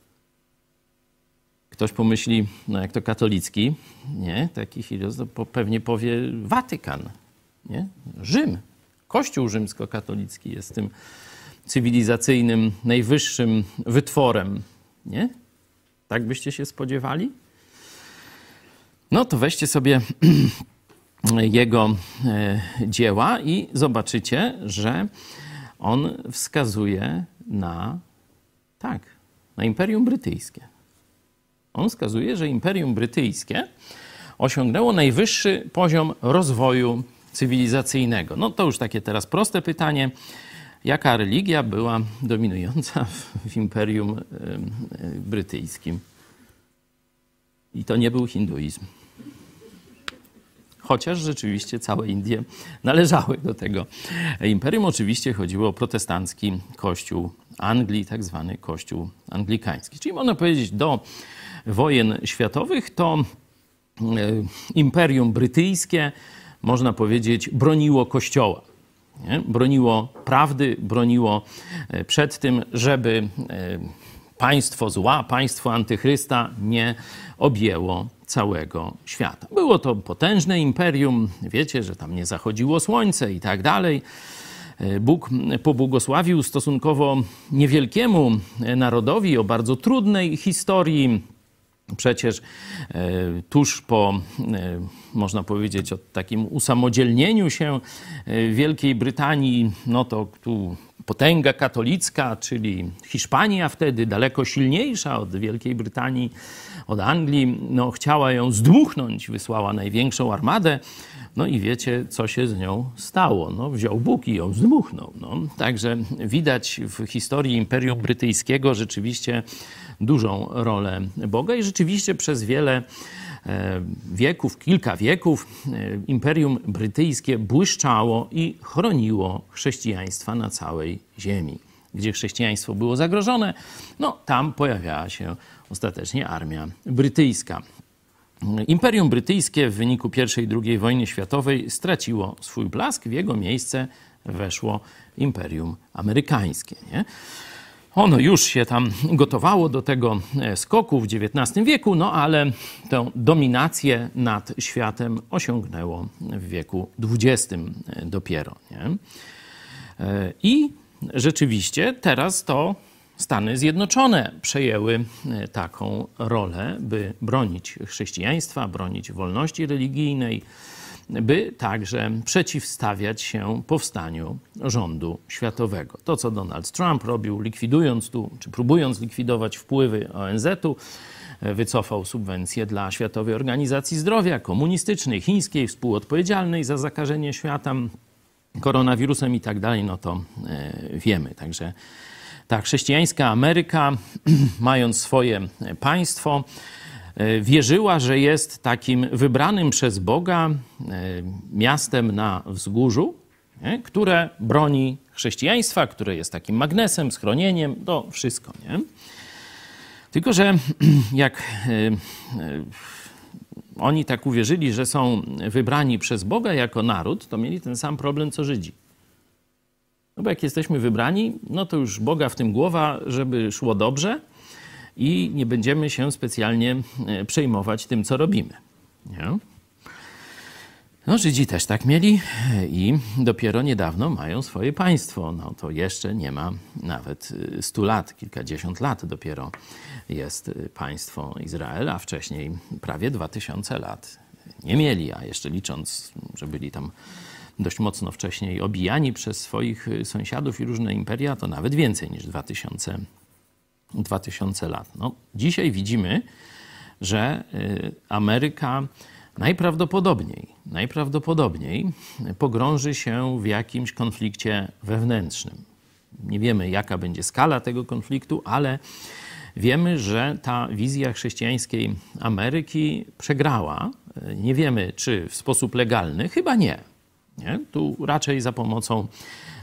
Ktoś pomyśli, no jak to katolicki, nie? Taki filozof pewnie powie Watykan, nie? Rzym. Kościół rzymskokatolicki jest tym cywilizacyjnym, najwyższym wytworem, nie? Tak byście się spodziewali? No to weźcie sobie jego dzieła i zobaczycie, że on wskazuje na, tak, na Imperium Brytyjskie. On wskazuje, że Imperium Brytyjskie osiągnęło najwyższy poziom rozwoju cywilizacyjnego. No to już takie teraz proste pytanie. Jaka religia była dominująca w Imperium Brytyjskim? I to nie był hinduizm. Chociaż rzeczywiście całe Indie należały do tego imperium. Oczywiście chodziło o protestancki kościół Anglii, tak zwany kościół anglikański. Czyli można powiedzieć, do wojen światowych to Imperium Brytyjskie, można powiedzieć, broniło Kościoła. Nie? Broniło prawdy, broniło przed tym, żeby państwo zła, państwo antychrysta nie objęło całego świata. Było to potężne imperium, wiecie, że tam nie zachodziło słońce i tak dalej. Bóg pobłogosławił stosunkowo niewielkiemu narodowi o bardzo trudnej historii. Przecież e, tuż po, e, można powiedzieć, o takim usamodzielnieniu się e, Wielkiej Brytanii, no to tu potęga katolicka, czyli Hiszpania wtedy daleko silniejsza od Wielkiej Brytanii, od Anglii, no chciała ją zdmuchnąć, wysłała największą armadę. No i wiecie, co się z nią stało. No, wziął Bóg i ją zdmuchnął. No. Także widać w historii Imperium Brytyjskiego rzeczywiście dużą rolę Boga i rzeczywiście przez wiele wieków, kilka wieków Imperium Brytyjskie błyszczało i chroniło chrześcijaństwa na całej ziemi. Gdzie chrześcijaństwo było zagrożone, no tam pojawiała się ostatecznie armia brytyjska. Imperium Brytyjskie w wyniku pierwszej i drugiej wojny światowej straciło swój blask, w jego miejsce weszło Imperium Amerykańskie. Nie? Ono już się tam gotowało do tego skoku w dziewiętnastym wieku, no ale tę dominację nad światem osiągnęło w wieku dwudziestym dopiero. Nie? I rzeczywiście teraz to Stany Zjednoczone przejęły taką rolę, by bronić chrześcijaństwa, bronić wolności religijnej, by także przeciwstawiać się powstaniu rządu światowego. To, co Donald Trump robił, likwidując tu, czy próbując likwidować wpływy O N Z u, wycofał subwencje dla Światowej Organizacji Zdrowia, komunistycznej, chińskiej, współodpowiedzialnej za zakażenie świata koronawirusem i tak dalej, no to wiemy. Także ta chrześcijańska Ameryka, mając swoje państwo, wierzyła, że jest takim wybranym przez Boga miastem na wzgórzu, nie? Które broni chrześcijaństwa, które jest takim magnesem, schronieniem, to wszystko. Nie? Tylko że jak oni tak uwierzyli, że są wybrani przez Boga jako naród, to mieli ten sam problem co Żydzi. No bo jak jesteśmy wybrani, no to już Boga w tym głowa, żeby szło dobrze i nie będziemy się specjalnie przejmować tym, co robimy. Nie? No Żydzi też tak mieli i dopiero niedawno mają swoje państwo. No to jeszcze nie ma nawet stu lat, kilkadziesiąt lat dopiero jest państwo Izrael, a wcześniej prawie dwa tysiące lat nie mieli, a jeszcze licząc, że byli tam dość mocno wcześniej obijani przez swoich sąsiadów i różne imperia, to nawet więcej niż dwa tysiące lat. No, dzisiaj widzimy, że Ameryka najprawdopodobniej, najprawdopodobniej pogrąży się w jakimś konflikcie wewnętrznym. Nie wiemy, jaka będzie skala tego konfliktu, ale wiemy, że ta wizja chrześcijańskiej Ameryki przegrała. Nie wiemy, czy w sposób legalny, chyba nie. Nie? Tu raczej za pomocą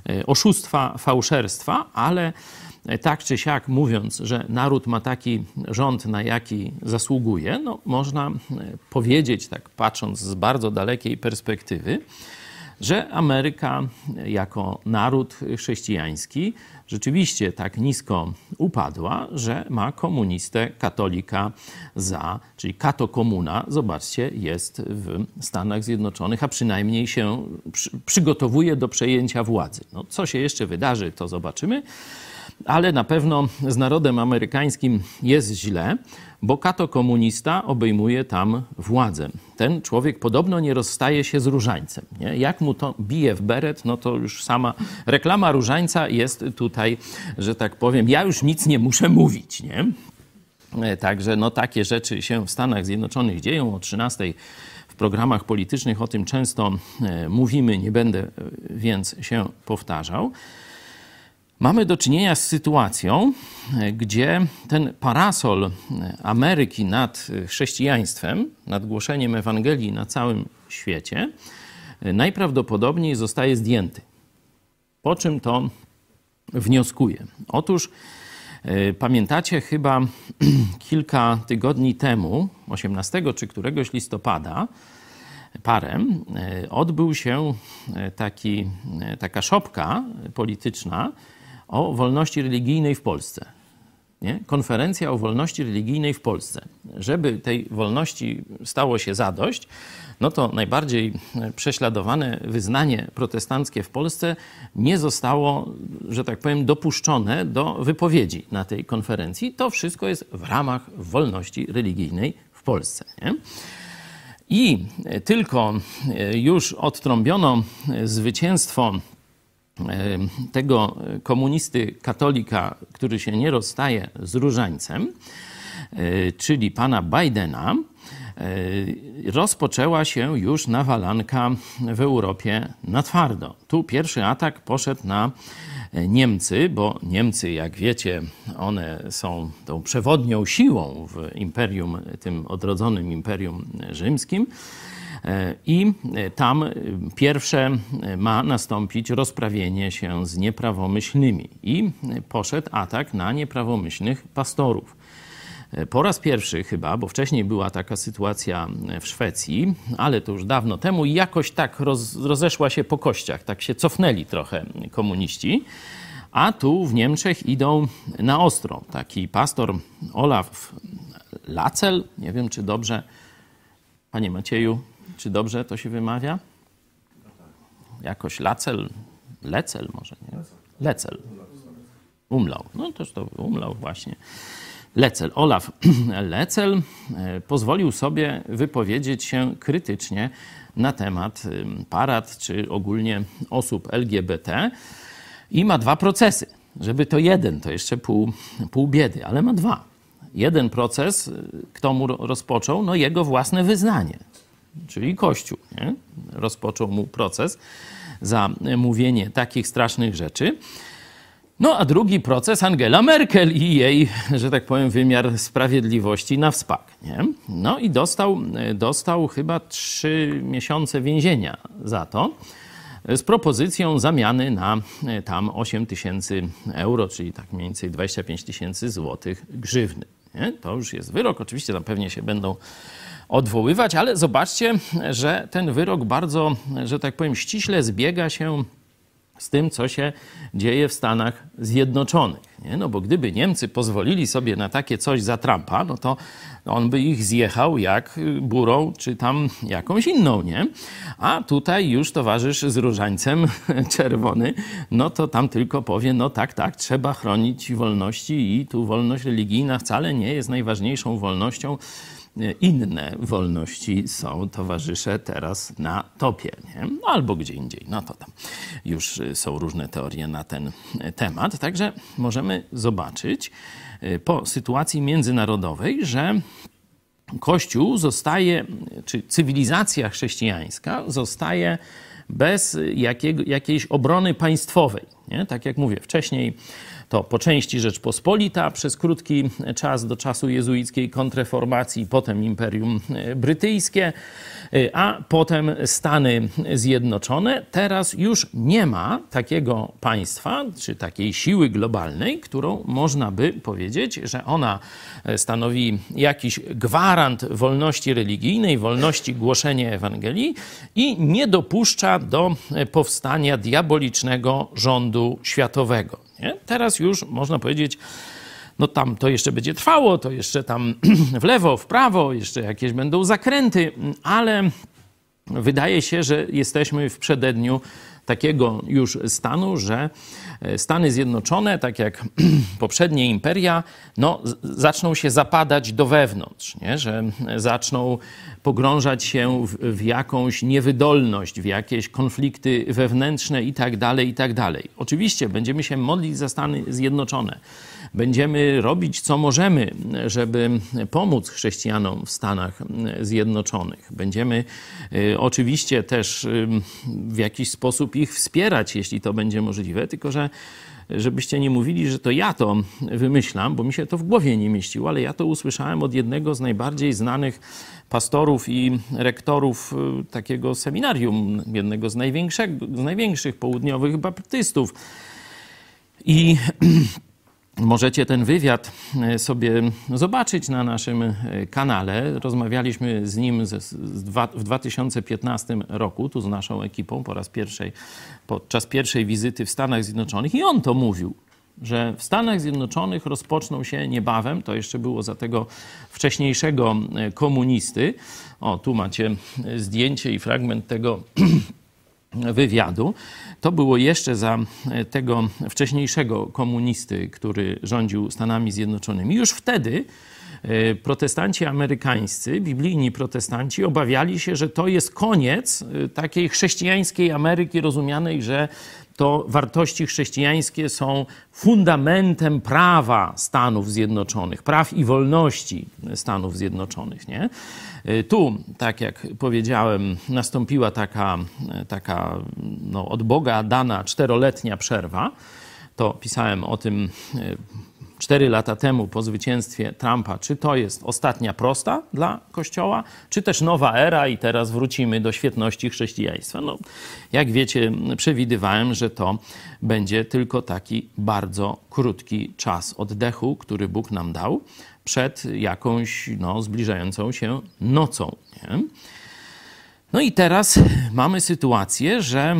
oszustwa, fałszerstwa, ale tak czy siak mówiąc, że naród ma taki rząd, na jaki zasługuje, no można powiedzieć, tak patrząc z bardzo dalekiej perspektywy, że Ameryka jako naród chrześcijański rzeczywiście tak nisko upadła, że ma komunistę, katolika za, czyli katokomuna, zobaczcie, jest w Stanach Zjednoczonych, a przynajmniej się przy, przygotowuje do przejęcia władzy. No, co się jeszcze wydarzy, to zobaczymy. Ale na pewno z narodem amerykańskim jest źle, bo katokomunista obejmuje tam władzę. Ten człowiek podobno nie rozstaje się z różańcem. Nie? Jak mu to bije w beret, no to już sama reklama różańca jest tutaj, że tak powiem, ja już nic nie muszę mówić. Nie? Także no, takie rzeczy się w Stanach Zjednoczonych dzieją. O trzynastej w programach politycznych o tym często mówimy, nie będę więc się powtarzał. Mamy do czynienia z sytuacją, gdzie ten parasol Ameryki nad chrześcijaństwem, nad głoszeniem Ewangelii na całym świecie, najprawdopodobniej zostaje zdjęty. Po czym to wnioskuje? Otóż pamiętacie chyba kilka tygodni temu, osiemnastego czy któregoś listopada, parę, odbył się taki, taka szopka polityczna o wolności religijnej w Polsce. Nie? Konferencja o wolności religijnej w Polsce. Żeby tej wolności stało się zadość, no to najbardziej prześladowane wyznanie protestanckie w Polsce nie zostało, że tak powiem, dopuszczone do wypowiedzi na tej konferencji. To wszystko jest w ramach wolności religijnej w Polsce. Nie? I tylko już odtrąbiono zwycięstwo tego komunisty katolika, który się nie rozstaje z różańcem, czyli pana Bidena, rozpoczęła się już nawalanka w Europie na twardo. Tu pierwszy atak poszedł na Niemcy, bo Niemcy, jak wiecie, one są tą przewodnią siłą w imperium, tym odrodzonym imperium rzymskim. I tam pierwsze ma nastąpić rozprawienie się z nieprawomyślnymi. I poszedł atak na nieprawomyślnych pastorów. Po raz pierwszy chyba, bo wcześniej była taka sytuacja w Szwecji, ale to już dawno temu i jakoś tak roz, rozeszła się po kościach, tak się cofnęli trochę komuniści. A tu w Niemczech idą na ostro. Taki pastor Olaf Lacel, nie wiem czy dobrze, panie Macieju, czy dobrze to się wymawia? Jakoś Lacel, Lecel może, nie? Lecel. Umlaut. No toż to umlaut właśnie. Lecel. Olaf Lecel pozwolił sobie wypowiedzieć się krytycznie na temat parad, czy ogólnie osób L G B T i ma dwa procesy. Żeby to jeden, to jeszcze pół, pół biedy, ale ma dwa. Jeden proces, kto mu rozpoczął? No jego własne wyznanie, czyli Kościół. Nie? Rozpoczął mu proces za mówienie takich strasznych rzeczy. No a drugi proces Angela Merkel i jej, że tak powiem, wymiar sprawiedliwości na wspak. Nie? No i dostał, dostał chyba trzy miesiące więzienia za to, z propozycją zamiany na tam osiem tysięcy euro, czyli tak mniej więcej dwadzieścia pięć tysięcy złotych grzywny. Nie? To już jest wyrok, oczywiście tam pewnie się będą odwoływać, ale zobaczcie, że ten wyrok bardzo, że tak powiem, ściśle zbiega się z tym, co się dzieje w Stanach Zjednoczonych. Nie? No bo gdyby Niemcy pozwolili sobie na takie coś za Trumpa, no to on by ich zjechał jak burą, czy tam jakąś inną, nie? A tutaj już towarzysz z różańcem czerwony, no to tam tylko powie, no tak, tak, trzeba chronić wolności i tu wolność religijna wcale nie jest najważniejszą wolnością. Inne wolności są, towarzysze, teraz na topie, nie? No, albo gdzie indziej. No to tam już są różne teorie na ten temat. Także możemy zobaczyć po sytuacji międzynarodowej, że Kościół zostaje, czy cywilizacja chrześcijańska zostaje bez jakiego, jakiejś obrony państwowej. Nie? Tak jak mówię, wcześniej to po części Rzeczpospolita przez krótki czas do czasu jezuickiej kontrreformacji, potem Imperium Brytyjskie, a potem Stany Zjednoczone. Teraz już nie ma takiego państwa, czy takiej siły globalnej, którą można by powiedzieć, że ona stanowi jakiś gwarant wolności religijnej, wolności głoszenia Ewangelii i nie dopuszcza do powstania diabolicznego rządu światowego. Nie? Teraz już można powiedzieć, no tam to jeszcze będzie trwało, to jeszcze tam w lewo, w prawo, jeszcze jakieś będą zakręty, ale wydaje się, że jesteśmy w przededniu takiego już stanu, że Stany Zjednoczone, tak jak poprzednie imperia, no, zaczną się zapadać do wewnątrz, nie? Że zaczną pogrążać się w, w jakąś niewydolność, w jakieś konflikty wewnętrzne i tak dalej, i tak dalej. Oczywiście będziemy się modlić za Stany Zjednoczone. Będziemy robić, co możemy, żeby pomóc chrześcijanom w Stanach Zjednoczonych. Będziemy y, oczywiście też y, w jakiś sposób ich wspierać, jeśli to będzie możliwe, tylko że żebyście nie mówili, że to ja to wymyślam, bo mi się to w głowie nie mieściło, ale ja to usłyszałem od jednego z najbardziej znanych pastorów i rektorów takiego seminarium, jednego z, największego, z największych południowych baptystów. I możecie ten wywiad sobie zobaczyć na naszym kanale. Rozmawialiśmy z nim w dwa tysiące piętnastym roku, tu z naszą ekipą po raz pierwszej, podczas pierwszej wizyty w Stanach Zjednoczonych i on to mówił, że w Stanach Zjednoczonych rozpoczną się niebawem, to jeszcze było za tego wcześniejszego komunisty. O, tu macie zdjęcie i fragment tego wywiadu. To było jeszcze za tego wcześniejszego komunisty, który rządził Stanami Zjednoczonymi. Już wtedy protestanci amerykańscy, biblijni protestanci obawiali się, że to jest koniec takiej chrześcijańskiej Ameryki rozumianej, że to wartości chrześcijańskie są fundamentem prawa Stanów Zjednoczonych, praw i wolności Stanów Zjednoczonych, nie? Tu, tak jak powiedziałem, nastąpiła taka, taka no, od Boga dana czteroletnia przerwa. To pisałem o tym cztery lata temu po zwycięstwie Trumpa, czy to jest ostatnia prosta dla Kościoła, czy też nowa era i teraz wrócimy do świetności chrześcijaństwa. No, jak wiecie, przewidywałem, że to będzie tylko taki bardzo krótki czas oddechu, który Bóg nam dał przed jakąś no, zbliżającą się nocą. Nie? No i teraz mamy sytuację, że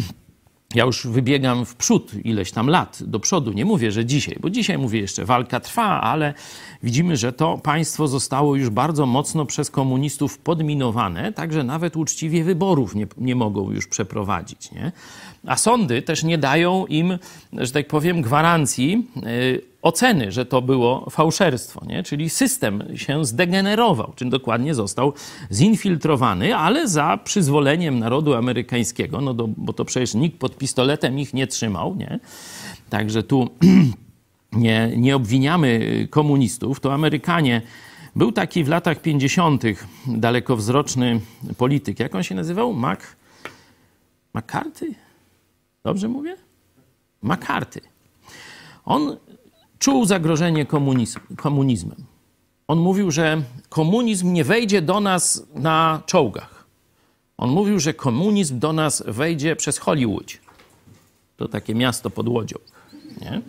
ja już wybiegam w przód ileś tam lat do przodu. Nie mówię, że dzisiaj, bo dzisiaj mówię jeszcze, walka trwa, ale widzimy, że to państwo zostało już bardzo mocno przez komunistów podminowane, także nawet uczciwie wyborów nie, nie mogą już przeprowadzić. Nie? A sądy też nie dają im, że tak powiem, gwarancji yy, oceny, że to było fałszerstwo, nie? Czyli system się zdegenerował, czyli dokładnie został zinfiltrowany, ale za przyzwoleniem narodu amerykańskiego, no do, bo to przecież nikt pod pistoletem ich nie trzymał, nie? Także tu nie, nie obwiniamy komunistów, to Amerykanie. Był taki w latach pięćdziesiątych dalekowzroczny polityk, jak on się nazywał? Mac... McCarthy? Dobrze mówię? McCarthy. On czuł zagrożenie komunizm, komunizmem. On mówił, że komunizm nie wejdzie do nas na czołgach. On mówił, że komunizm do nas wejdzie przez Hollywood. To takie miasto pod Łodzią. Nie?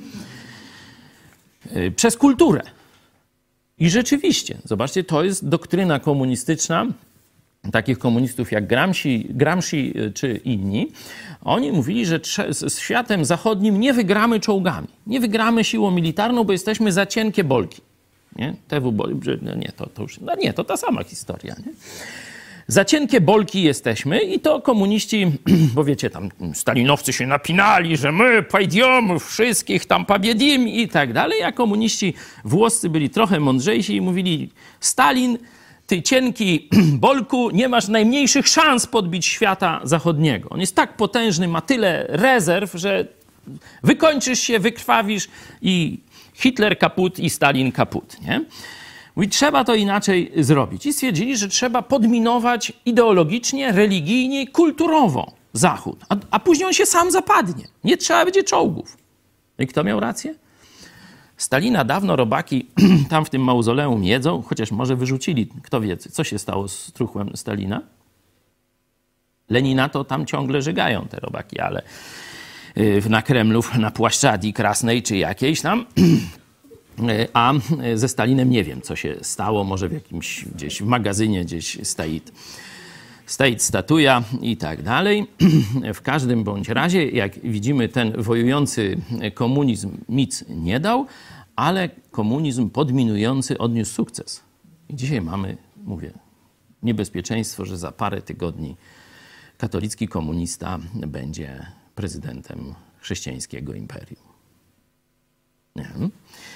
Przez kulturę. I rzeczywiście, zobaczcie, to jest doktryna komunistyczna takich komunistów jak Gramsci, Gramsci czy inni. Oni mówili, że z światem zachodnim nie wygramy czołgami. Nie wygramy siłą militarną, bo jesteśmy za cienkie bolki. Nie? T W nie, to, to już, no nie, to ta sama historia. Nie? Za cienkie bolki jesteśmy i to komuniści, bo wiecie, tam stalinowcy się napinali, że my pojdziemy, wszystkich tam pobiedim i tak dalej, a komuniści włoscy byli trochę mądrzejsi i mówili: Stalin, ty cienki bolku, nie masz najmniejszych szans podbić świata zachodniego. On jest tak potężny, ma tyle rezerw, że wykończysz się, wykrwawisz i Hitler kaput i Stalin kaput, nie? I trzeba to inaczej zrobić. I stwierdzili, że trzeba podminować ideologicznie, religijnie, kulturowo Zachód. A, a później on się sam zapadnie. Nie trzeba będzie czołgów. I kto miał rację? Stalina dawno robaki tam w tym mauzoleum jedzą, chociaż może wyrzucili, kto wie, co się stało z truchłem Stalina. Lenina to tam ciągle żygają te robaki, ale na Kremlu, na Płaszczadi Krasnej czy jakiejś tam. A ze Stalinem nie wiem, co się stało. Może w jakimś gdzieś w magazynie gdzieś stait, stait statuja i tak dalej. W każdym bądź razie, jak widzimy, ten wojujący komunizm nic nie dał, ale komunizm podminujący odniósł sukces. I dzisiaj mamy, mówię, niebezpieczeństwo, że za parę tygodni katolicki komunista będzie prezydentem chrześcijańskiego imperium. Nie wiem.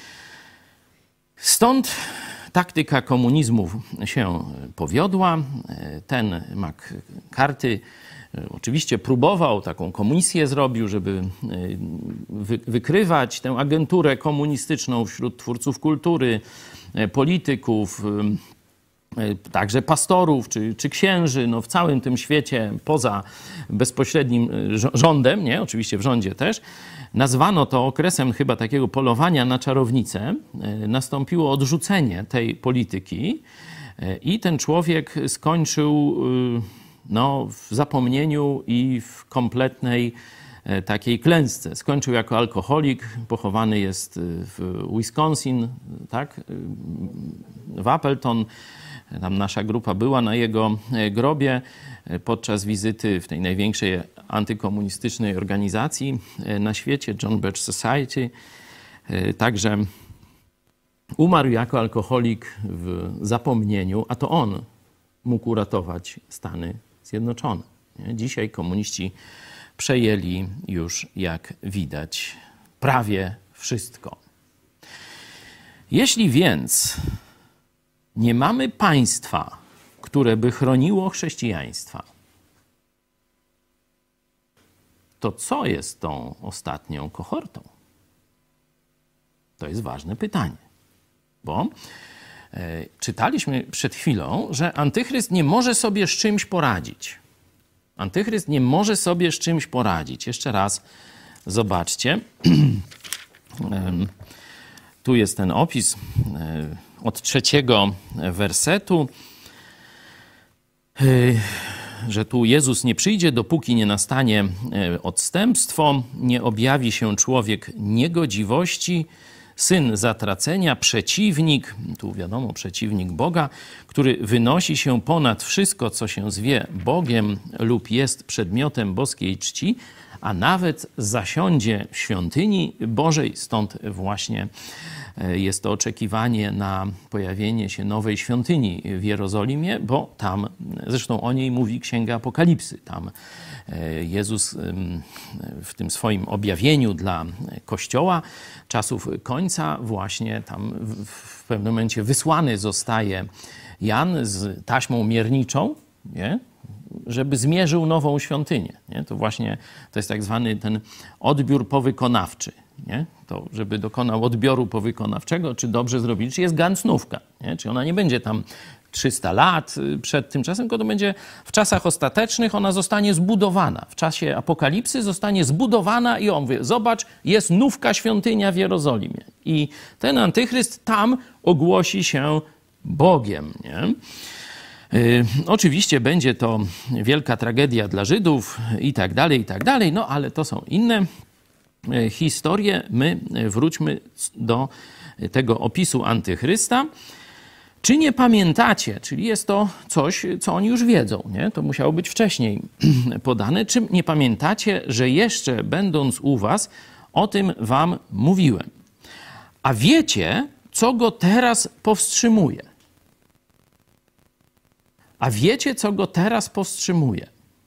Stąd taktyka komunizmu się powiodła. Ten McCarthy oczywiście próbował, taką komisję zrobił, żeby wykrywać tę agenturę komunistyczną wśród twórców kultury, polityków, także pastorów czy, czy księży, no w całym tym świecie poza bezpośrednim rządem, nie? Oczywiście w rządzie też. Nazwano to okresem chyba takiego polowania na czarownicę. Nastąpiło odrzucenie tej polityki i ten człowiek skończył no, w zapomnieniu i w kompletnej takiej klęsce. Skończył jako alkoholik, pochowany jest w Wisconsin, tak? W Appleton. Tam nasza grupa była na jego grobie podczas wizyty w tej największej antykomunistycznej organizacji na świecie, John Birch Society. Także umarł jako alkoholik w zapomnieniu, a to on mógł uratować Stany Zjednoczone. Dzisiaj komuniści przejęli już, jak widać, prawie wszystko. Jeśli więc nie mamy państwa, które by chroniło chrześcijaństwa, to co jest tą ostatnią kohortą? To jest ważne pytanie, bo e, czytaliśmy przed chwilą, że Antychryst nie może sobie z czymś poradzić. Antychryst nie może sobie z czymś poradzić. Jeszcze raz zobaczcie. Tu jest ten opis od trzeciego wersetu, że tu Jezus nie przyjdzie, dopóki nie nastanie odstępstwo, nie objawi się człowiek niegodziwości, syn zatracenia, przeciwnik, tu wiadomo, przeciwnik Boga, który wynosi się ponad wszystko, co się zwie Bogiem lub jest przedmiotem boskiej czci, a nawet zasiądzie w świątyni Bożej. Stąd właśnie jest to oczekiwanie na pojawienie się nowej świątyni w Jerozolimie, bo tam, zresztą o niej mówi Księga Apokalipsy. Tam Jezus w tym swoim objawieniu dla Kościoła czasów końca właśnie tam w pewnym momencie wysłany zostaje Jan z taśmą mierniczą, nie? Żeby zmierzył nową świątynię. Nie? To właśnie to jest tak zwany ten odbiór powykonawczy. Nie? To, żeby dokonał odbioru powykonawczego, czy dobrze zrobili, czy jest gancnówka. Nie? Czy ona nie będzie tam trzysta lat przed tym czasem, tylko to będzie w czasach ostatecznych, ona zostanie zbudowana. W czasie apokalipsy zostanie zbudowana i on mówi, zobacz, jest nówka świątynia w Jerozolimie. I ten antychryst tam ogłosi się Bogiem. Nie? Yy, oczywiście będzie to wielka tragedia dla Żydów i tak dalej, i tak dalej, no ale to są inne yy, historie. My wróćmy do tego opisu antychrysta. Czy nie pamiętacie, czyli jest to coś, co oni już wiedzą, nie? To musiało być wcześniej podane. Czy nie pamiętacie, że jeszcze będąc u was, o tym wam mówiłem? A wiecie, co go teraz powstrzymuje? A wiecie, co go teraz powstrzymuje?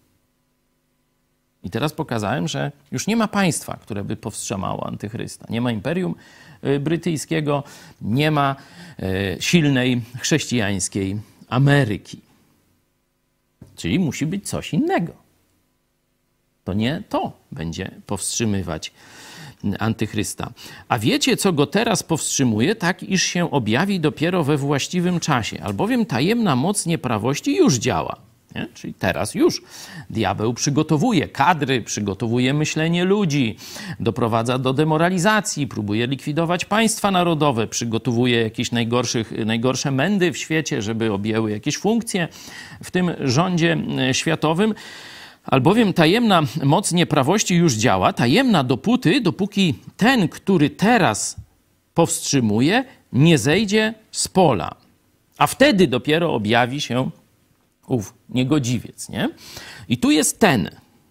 I teraz pokazałem, że już nie ma państwa, które by powstrzymało antychrysta. Nie ma Imperium Brytyjskiego, nie ma silnej chrześcijańskiej Ameryki. Czyli musi być coś innego. To nie to będzie powstrzymywać antychrysta. A wiecie, co go teraz powstrzymuje, tak iż się objawi dopiero we właściwym czasie, albowiem tajemna moc nieprawości już działa. Nie? Czyli teraz już diabeł przygotowuje kadry, przygotowuje myślenie ludzi, doprowadza do demoralizacji, próbuje likwidować państwa narodowe, przygotowuje jakieś najgorszych, najgorsze mędy w świecie, żeby objęły jakieś funkcje w tym rządzie światowym. Albowiem tajemna moc nieprawości już działa, tajemna dopóty, dopóki ten, który teraz powstrzymuje, nie zejdzie z pola. A wtedy dopiero objawi się ów niegodziwiec, nie? I tu jest ten.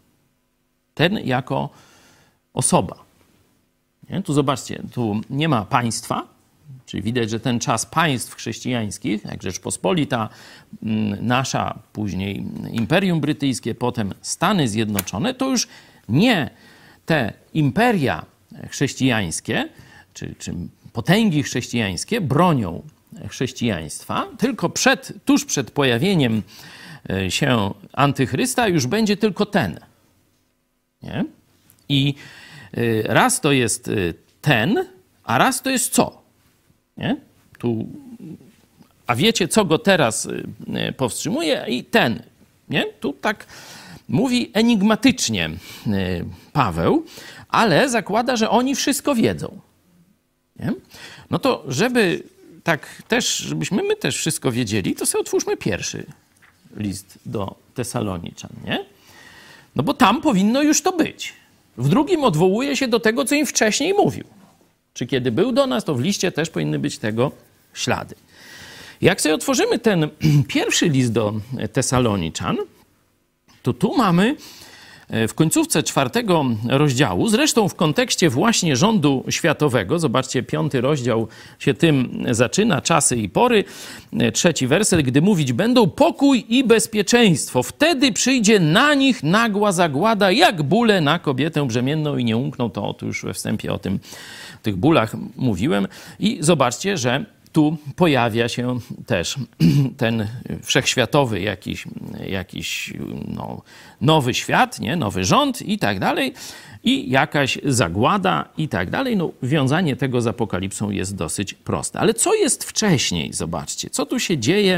Ten jako osoba. Nie? Tu zobaczcie, tu nie ma państwa, czyli widać, że ten czas państw chrześcijańskich, jak Rzeczpospolita, nasza, później Imperium Brytyjskie, potem Stany Zjednoczone, to już nie te imperia chrześcijańskie, czy, czy potęgi chrześcijańskie bronią chrześcijaństwa, tylko przed, tuż przed pojawieniem się antychrysta już będzie tylko ten. Nie? I raz to jest ten, a raz to jest co? Nie? Tu, a wiecie, co go teraz powstrzymuje? I ten. Nie? Tu tak mówi enigmatycznie Paweł, ale zakłada, że oni wszystko wiedzą. Nie? No to żeby tak też, żebyśmy my też wszystko wiedzieli, to sobie otwórzmy pierwszy list do Tesaloniczan, nie? No bo tam powinno już to być. W drugim odwołuje się do tego, co im wcześniej mówił. Czy kiedy był do nas, to w liście też powinny być tego ślady. Jak sobie otworzymy ten pierwszy list do Tesaloniczan, to tu mamy w końcówce czwartego rozdziału, zresztą w kontekście właśnie rządu światowego, zobaczcie, piąty rozdział się tym zaczyna, czasy i pory, trzeci werset, gdy mówić będą pokój i bezpieczeństwo, wtedy przyjdzie na nich nagła zagłada, jak bóle na kobietę brzemienną i nie umkną, to, to już we wstępie o tym, tych bólach mówiłem i zobaczcie, że tu pojawia się też ten wszechświatowy jakiś, jakiś no, nowy świat, nie? Nowy rząd i tak dalej, i jakaś zagłada i tak dalej. No, wiązanie tego z apokalipsą jest dosyć proste. Ale co jest wcześniej? Zobaczcie, co tu się dzieje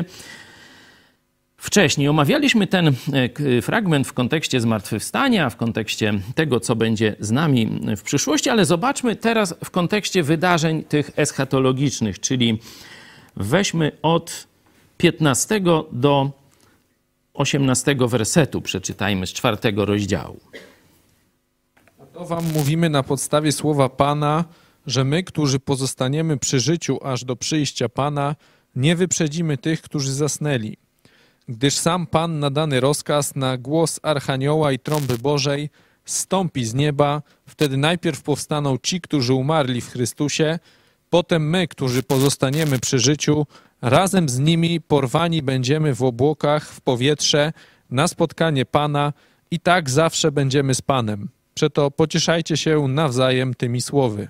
wcześniej. Omawialiśmy ten fragment w kontekście zmartwychwstania, w kontekście tego, co będzie z nami w przyszłości, ale zobaczmy teraz w kontekście wydarzeń tych eschatologicznych, czyli weźmy od piętnastego do osiemnastego wersetu, przeczytajmy z czwartego rozdziału. To wam mówimy na podstawie słowa Pana, że my, którzy pozostaniemy przy życiu aż do przyjścia Pana, nie wyprzedzimy tych, którzy zasnęli. Gdyż sam Pan nadany rozkaz na głos Archanioła i trąby Bożej zstąpi z nieba, wtedy najpierw powstaną ci, którzy umarli w Chrystusie, potem my, którzy pozostaniemy przy życiu, razem z nimi porwani będziemy w obłokach, w powietrze, na spotkanie Pana i tak zawsze będziemy z Panem. Przeto pocieszajcie się nawzajem tymi słowy.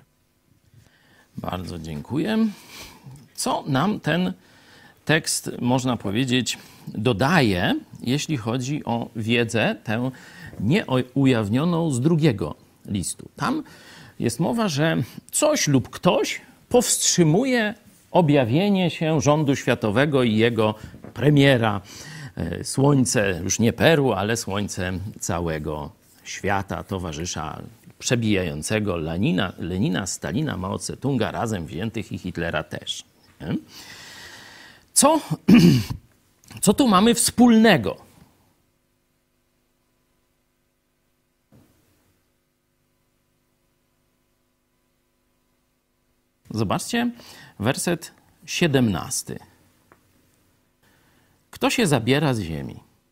Bardzo dziękuję. Co nam ten tekst, można powiedzieć, dodaje, jeśli chodzi o wiedzę tę nieujawnioną z drugiego listu? Tam jest mowa, że coś lub ktoś powstrzymuje objawienie się rządu światowego i jego premiera. Słońce, już nie Peru, ale słońce całego świata, towarzysza przebijającego Lenina, Lenina Stalina, Mao Tse-tunga razem wziętych i Hitlera też. Nie? Co, co tu mamy wspólnego? Zobaczcie, werset siedemnasty. Kto się zabiera z ziemi?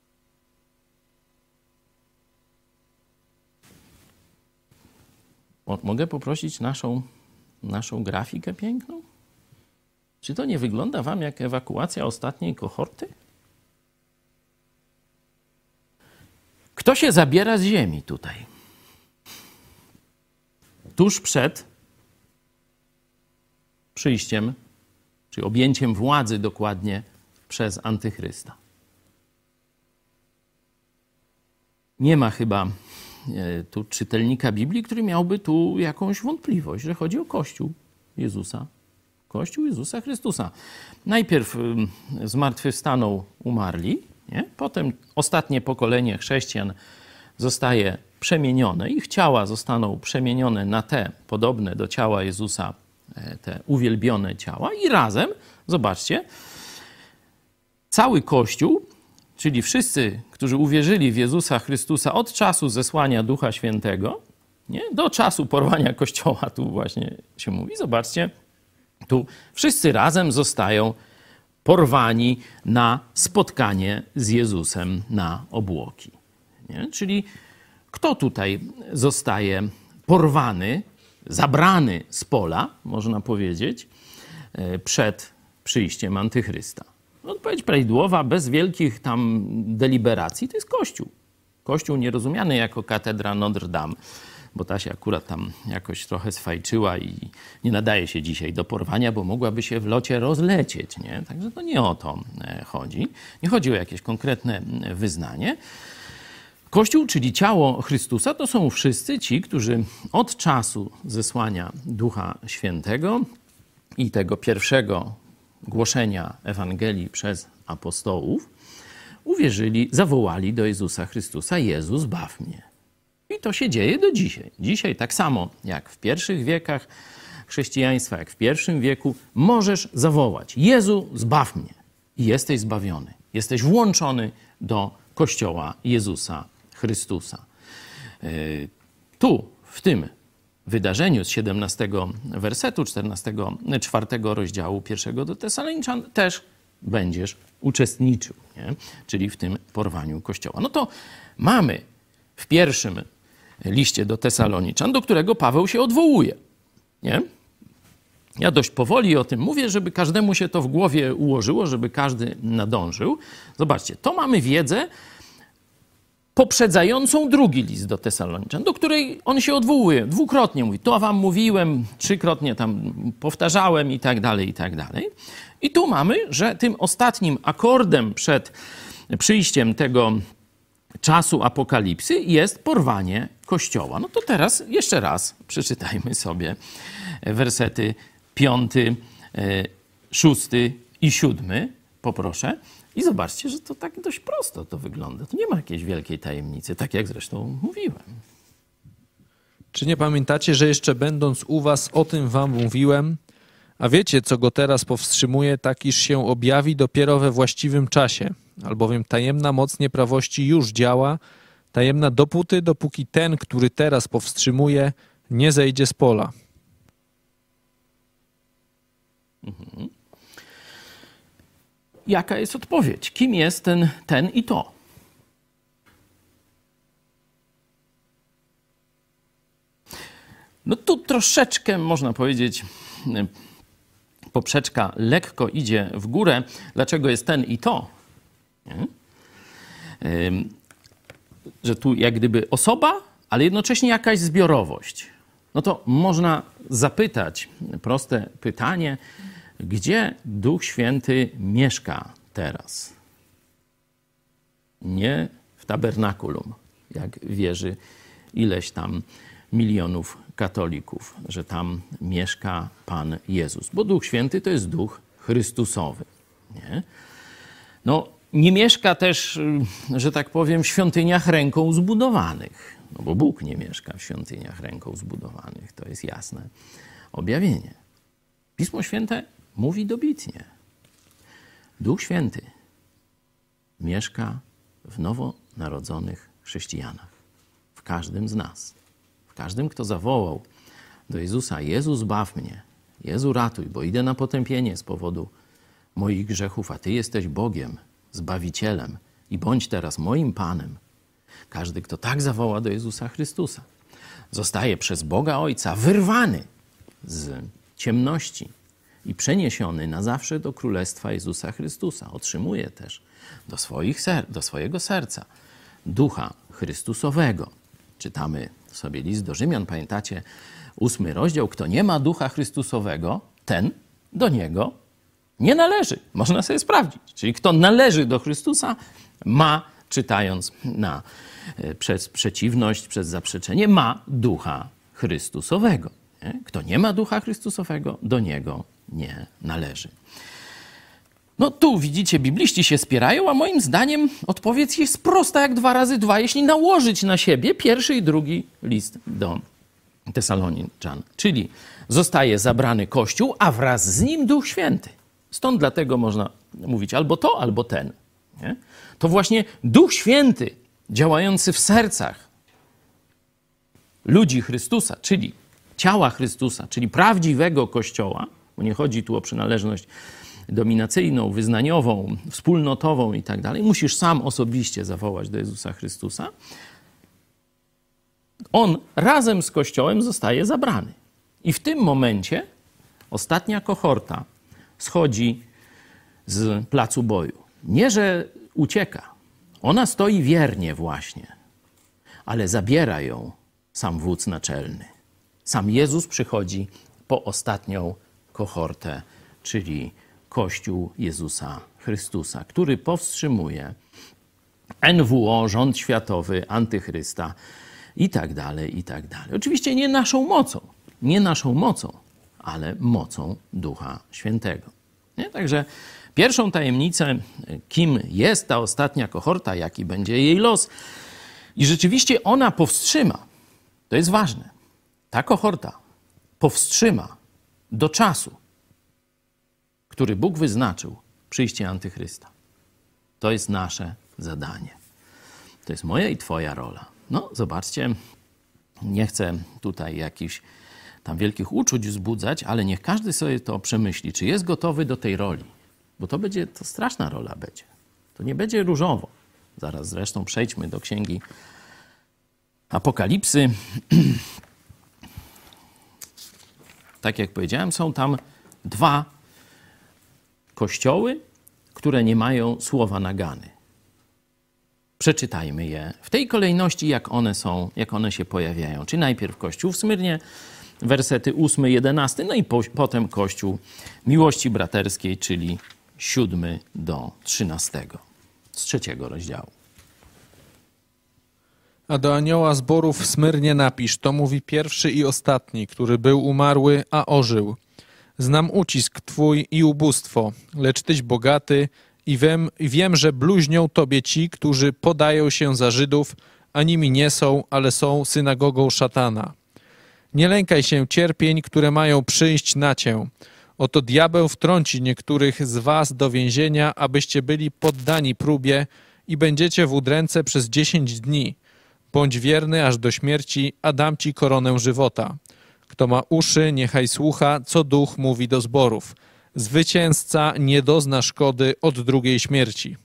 Mogę poprosić naszą, naszą grafikę piękną? Czy to nie wygląda wam jak ewakuacja ostatniej kohorty? Kto się zabiera z ziemi tutaj? Tuż przed przyjściem, czy objęciem władzy dokładnie przez antychrysta. Nie ma chyba tu czytelnika Biblii, który miałby tu jakąś wątpliwość, że chodzi o Kościół Jezusa. Kościół Jezusa Chrystusa. Najpierw zmartwychwstaną umarli, Nie? Potem ostatnie pokolenie chrześcijan zostaje przemienione, ich ciała zostaną przemienione na te podobne do ciała Jezusa, te uwielbione ciała i razem, zobaczcie, cały Kościół, czyli wszyscy, którzy uwierzyli w Jezusa Chrystusa od czasu zesłania Ducha Świętego, nie? Do czasu porwania Kościoła, tu właśnie się mówi, zobaczcie, tu wszyscy razem zostają porwani na spotkanie z Jezusem na obłoki. Nie? Czyli kto tutaj zostaje porwany, zabrany z pola, można powiedzieć, przed przyjściem Antychrysta? Odpowiedź prawidłowa, bez wielkich tam deliberacji, to jest Kościół. Kościół nierozumiany jako katedra Notre Dame, bo ta się akurat tam jakoś trochę sfajczyła i nie nadaje się dzisiaj do porwania, bo mogłaby się w locie rozlecieć. Nie? Także to nie o to chodzi. Nie chodzi o jakieś konkretne wyznanie. Kościół, czyli ciało Chrystusa, to są wszyscy ci, którzy od czasu zesłania Ducha Świętego i tego pierwszego głoszenia Ewangelii przez apostołów uwierzyli, zawołali do Jezusa Chrystusa: Jezu, zbaw mnie. I to się dzieje do dzisiaj. Dzisiaj tak samo jak w pierwszych wiekach chrześcijaństwa, jak w pierwszym wieku, możesz zawołać: Jezu, zbaw mnie. I jesteś zbawiony. Jesteś włączony do Kościoła Jezusa Chrystusa. Tu, w tym wydarzeniu z siedemnastego wersetu, czternastego, czwartego rozdziału pierwszego do Tesaloniczan też będziesz uczestniczył, nie? Czyli w tym porwaniu Kościoła. No to mamy w pierwszym liście do Tesaloniczan, do którego Paweł się odwołuje, nie? Ja dość powoli o tym mówię, żeby każdemu się to w głowie ułożyło, żeby każdy nadążył. Zobaczcie, to mamy wiedzę poprzedzającą drugi list do Tesaloniczan, do której on się odwołuje. Dwukrotnie mówi: to wam mówiłem, trzykrotnie tam powtarzałem i tak dalej, i tak dalej. I tu mamy, że tym ostatnim akordem przed przyjściem tego czasu apokalipsy jest porwanie Kościoła. No to teraz jeszcze raz przeczytajmy sobie wersety piąty, szósty i siódmy, poproszę. I zobaczcie, że to tak dość prosto to wygląda. To nie ma jakiejś wielkiej tajemnicy, tak jak zresztą mówiłem. Czy nie pamiętacie, że jeszcze będąc u was o tym wam mówiłem? A wiecie, co go teraz powstrzymuje, tak iż się objawi dopiero we właściwym czasie. Albowiem tajemna moc nieprawości już działa, tajemna dopóty, dopóki ten, który teraz powstrzymuje, nie zejdzie z pola. Mhm. Jaka jest odpowiedź? Kim jest ten, ten i to? No tu troszeczkę, można powiedzieć, poprzeczka lekko idzie w górę. Dlaczego jest ten i to? Nie? Że tu jak gdyby osoba, ale jednocześnie jakaś zbiorowość. No to można zapytać proste pytanie: gdzie Duch Święty mieszka teraz? Nie w tabernakulum, jak wierzy ileś tam milionów katolików, że tam mieszka Pan Jezus. Bo Duch Święty to jest Duch Chrystusowy. Nie? No, nie mieszka też, że tak powiem, w świątyniach ręką zbudowanych. No bo Bóg nie mieszka w świątyniach ręką zbudowanych. To jest jasne objawienie. Pismo Święte mówi dobitnie: Duch Święty mieszka w nowonarodzonych chrześcijanach, w każdym z nas, w każdym, kto zawołał do Jezusa: Jezu, zbaw mnie, Jezu, ratuj, bo idę na potępienie z powodu moich grzechów, a Ty jesteś Bogiem, Zbawicielem i bądź teraz moim Panem. Każdy, kto tak zawoła do Jezusa Chrystusa, zostaje przez Boga Ojca wyrwany z ciemności i przeniesiony na zawsze do Królestwa Jezusa Chrystusa. Otrzymuje też do, swoich ser- do swojego serca Ducha Chrystusowego. Czytamy sobie list do Rzymian, pamiętacie, ósmy rozdział. Kto nie ma Ducha Chrystusowego, ten do Niego nie należy. Można sobie sprawdzić. Czyli kto należy do Chrystusa, ma, czytając na, przez przeciwność, przez zaprzeczenie, ma Ducha Chrystusowego. Nie? Kto nie ma Ducha Chrystusowego, do Niego nie należy. No tu widzicie, bibliści się spierają, a moim zdaniem odpowiedź jest prosta jak dwa razy dwa, jeśli nałożyć na siebie pierwszy i drugi list do Tesaloniczan. Czyli zostaje zabrany Kościół, a wraz z nim Duch Święty. Stąd dlatego można mówić albo to, albo ten. Nie? To właśnie Duch Święty działający w sercach ludzi Chrystusa, czyli ciała Chrystusa, czyli prawdziwego Kościoła, bo nie chodzi tu o przynależność dominacyjną, wyznaniową, wspólnotową i tak dalej. Musisz sam osobiście zawołać do Jezusa Chrystusa. On razem z Kościołem zostaje zabrany. I w tym momencie ostatnia kohorta schodzi z placu boju. Nie, że ucieka. Ona stoi wiernie właśnie, ale zabiera ją sam wódz naczelny. Sam Jezus przychodzi po ostatnią kohortę, czyli Kościół Jezusa Chrystusa, który powstrzymuje N W O, rząd światowy, antychrysta i tak dalej, i tak dalej. Oczywiście nie naszą mocą, nie naszą mocą, ale mocą Ducha Świętego. Nie? Także pierwszą tajemnicę, kim jest ta ostatnia kohorta, jaki będzie jej los. I rzeczywiście ona powstrzyma, to jest ważne, ta kohorta powstrzyma do czasu, który Bóg wyznaczył, przyjście antychrysta. To jest nasze zadanie. To jest moja i twoja rola. No, zobaczcie, nie chcę tutaj jakichś tam wielkich uczuć wzbudzać, ale niech każdy sobie to przemyśli, czy jest gotowy do tej roli. Bo to będzie, to straszna rola będzie. To nie będzie różowo. Zaraz zresztą przejdźmy do księgi Apokalipsy. Tak jak powiedziałem, są tam dwa kościoły, które nie mają słowa nagany. Przeczytajmy je w tej kolejności, jak one są, jak one się pojawiają. Czyli najpierw Kościół w Smyrnie, wersety ósmy, jedenasty, no i po, potem Kościół miłości braterskiej, czyli siódmy do trzynastego, z trzeciego rozdziału. A do anioła zborów w Smyrnie napisz, to mówi pierwszy i ostatni, który był umarły, a ożył. Znam ucisk twój i ubóstwo, lecz tyś bogaty i wiem, wiem, że bluźnią tobie ci, którzy podają się za Żydów, a nimi nie są, ale są synagogą szatana. Nie lękaj się cierpień, które mają przyjść na cię. Oto diabeł wtrąci niektórych z was do więzienia, abyście byli poddani próbie i będziecie w udręce przez dziesięć dni. Bądź wierny aż do śmierci, a dam ci koronę żywota. Kto ma uszy, niechaj słucha, co Duch mówi do zborów. Zwycięzca nie dozna szkody od drugiej śmierci.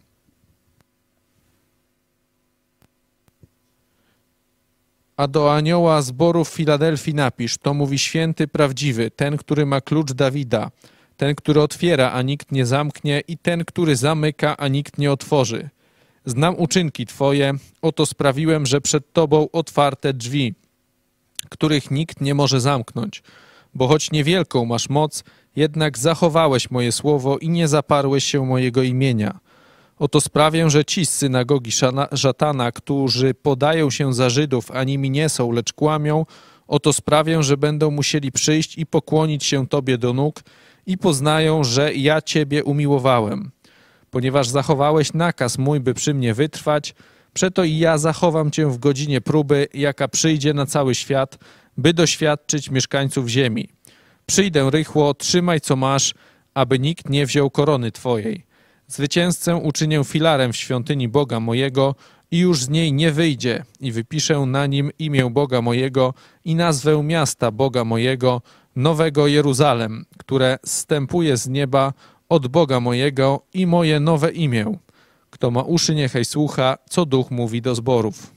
A do anioła zborów w Filadelfii napisz, to mówi święty prawdziwy, ten, który ma klucz Dawida, ten, który otwiera, a nikt nie zamknie i ten, który zamyka, a nikt nie otworzy. Znam uczynki twoje, oto sprawiłem, że przed tobą otwarte drzwi, których nikt nie może zamknąć. Bo choć niewielką masz moc, jednak zachowałeś moje słowo i nie zaparłeś się mojego imienia. Oto sprawię, że ci z synagogi szatana, którzy podają się za Żydów, a nimi nie są, lecz kłamią, oto sprawię, że będą musieli przyjść i pokłonić się tobie do nóg i poznają, że ja ciebie umiłowałem. Ponieważ zachowałeś nakaz mój, by przy mnie wytrwać, przeto i ja zachowam cię w godzinie próby, jaka przyjdzie na cały świat, by doświadczyć mieszkańców ziemi. Przyjdę rychło, trzymaj co masz, aby nikt nie wziął korony twojej. Zwycięzcę uczynię filarem w świątyni Boga mojego i już z niej nie wyjdzie i wypiszę na nim imię Boga mojego i nazwę miasta Boga mojego, Nowego Jeruzalem, które zstępuje z nieba od Boga mojego i moje nowe imię. Kto ma uszy, niechaj słucha, co Duch mówi do zborów.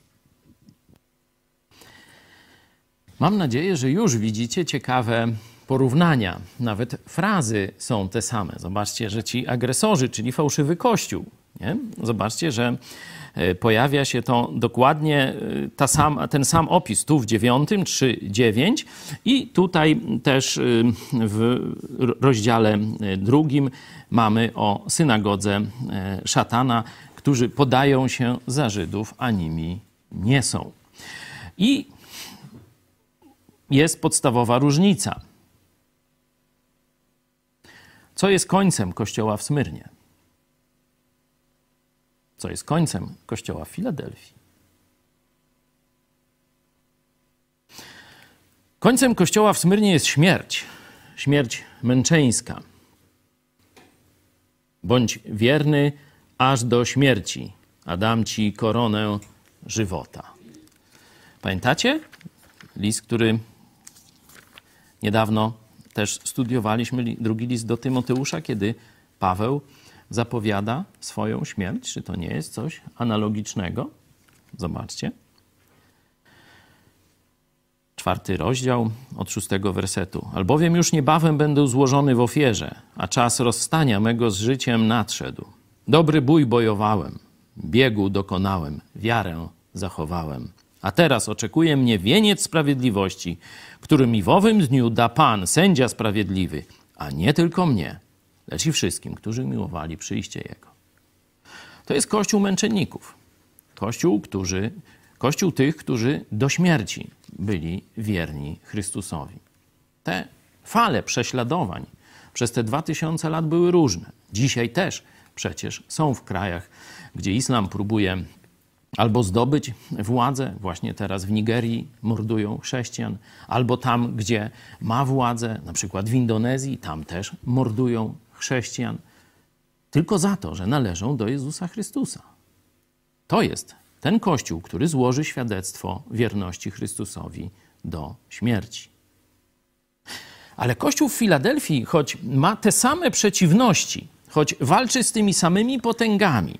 Mam nadzieję, że już widzicie ciekawe porównania. Nawet frazy są te same. Zobaczcie, że ci agresorzy, czyli fałszywy kościół, nie? Zobaczcie, że pojawia się to dokładnie ta sam, ten sam opis tu w dziewiątym, trzy, dziewięć i tutaj też w rozdziale drugim mamy o synagodze szatana, którzy podają się za Żydów, a nimi nie są. I jest podstawowa różnica. Co jest końcem kościoła w Smyrnie? co jest końcem kościoła w Filadelfii. Końcem kościoła w Smyrnie jest śmierć, śmierć męczeńska. Bądź wierny aż do śmierci, a dam ci koronę żywota. Pamiętacie? List, który niedawno też studiowaliśmy, drugi list do Tymoteusza, kiedy Paweł zapowiada swoją śmierć. Czy to nie jest coś analogicznego? Zobaczcie. Czwarty rozdział od szóstego wersetu. Albowiem już niebawem będę złożony w ofierze, a czas rozstania mego z życiem nadszedł. Dobry bój bojowałem, biegu dokonałem, wiarę zachowałem. A teraz oczekuje mnie wieniec sprawiedliwości, który mi w owym dniu da Pan, sędzia sprawiedliwy, a nie tylko mnie, lecz i wszystkim, którzy miłowali przyjście Jego. To jest Kościół męczenników. Kościół, którzy, Kościół tych, którzy do śmierci byli wierni Chrystusowi. Te fale prześladowań przez te dwa tysiące lat były różne. Dzisiaj też przecież są w krajach, gdzie islam próbuje albo zdobyć władzę, właśnie teraz w Nigerii mordują chrześcijan, albo tam, gdzie ma władzę, na przykład w Indonezji, tam też mordują chrześcijan, tylko za to, że należą do Jezusa Chrystusa. To jest ten Kościół, który złoży świadectwo wierności Chrystusowi do śmierci. Ale Kościół w Filadelfii, choć ma te same przeciwności, choć walczy z tymi samymi potęgami,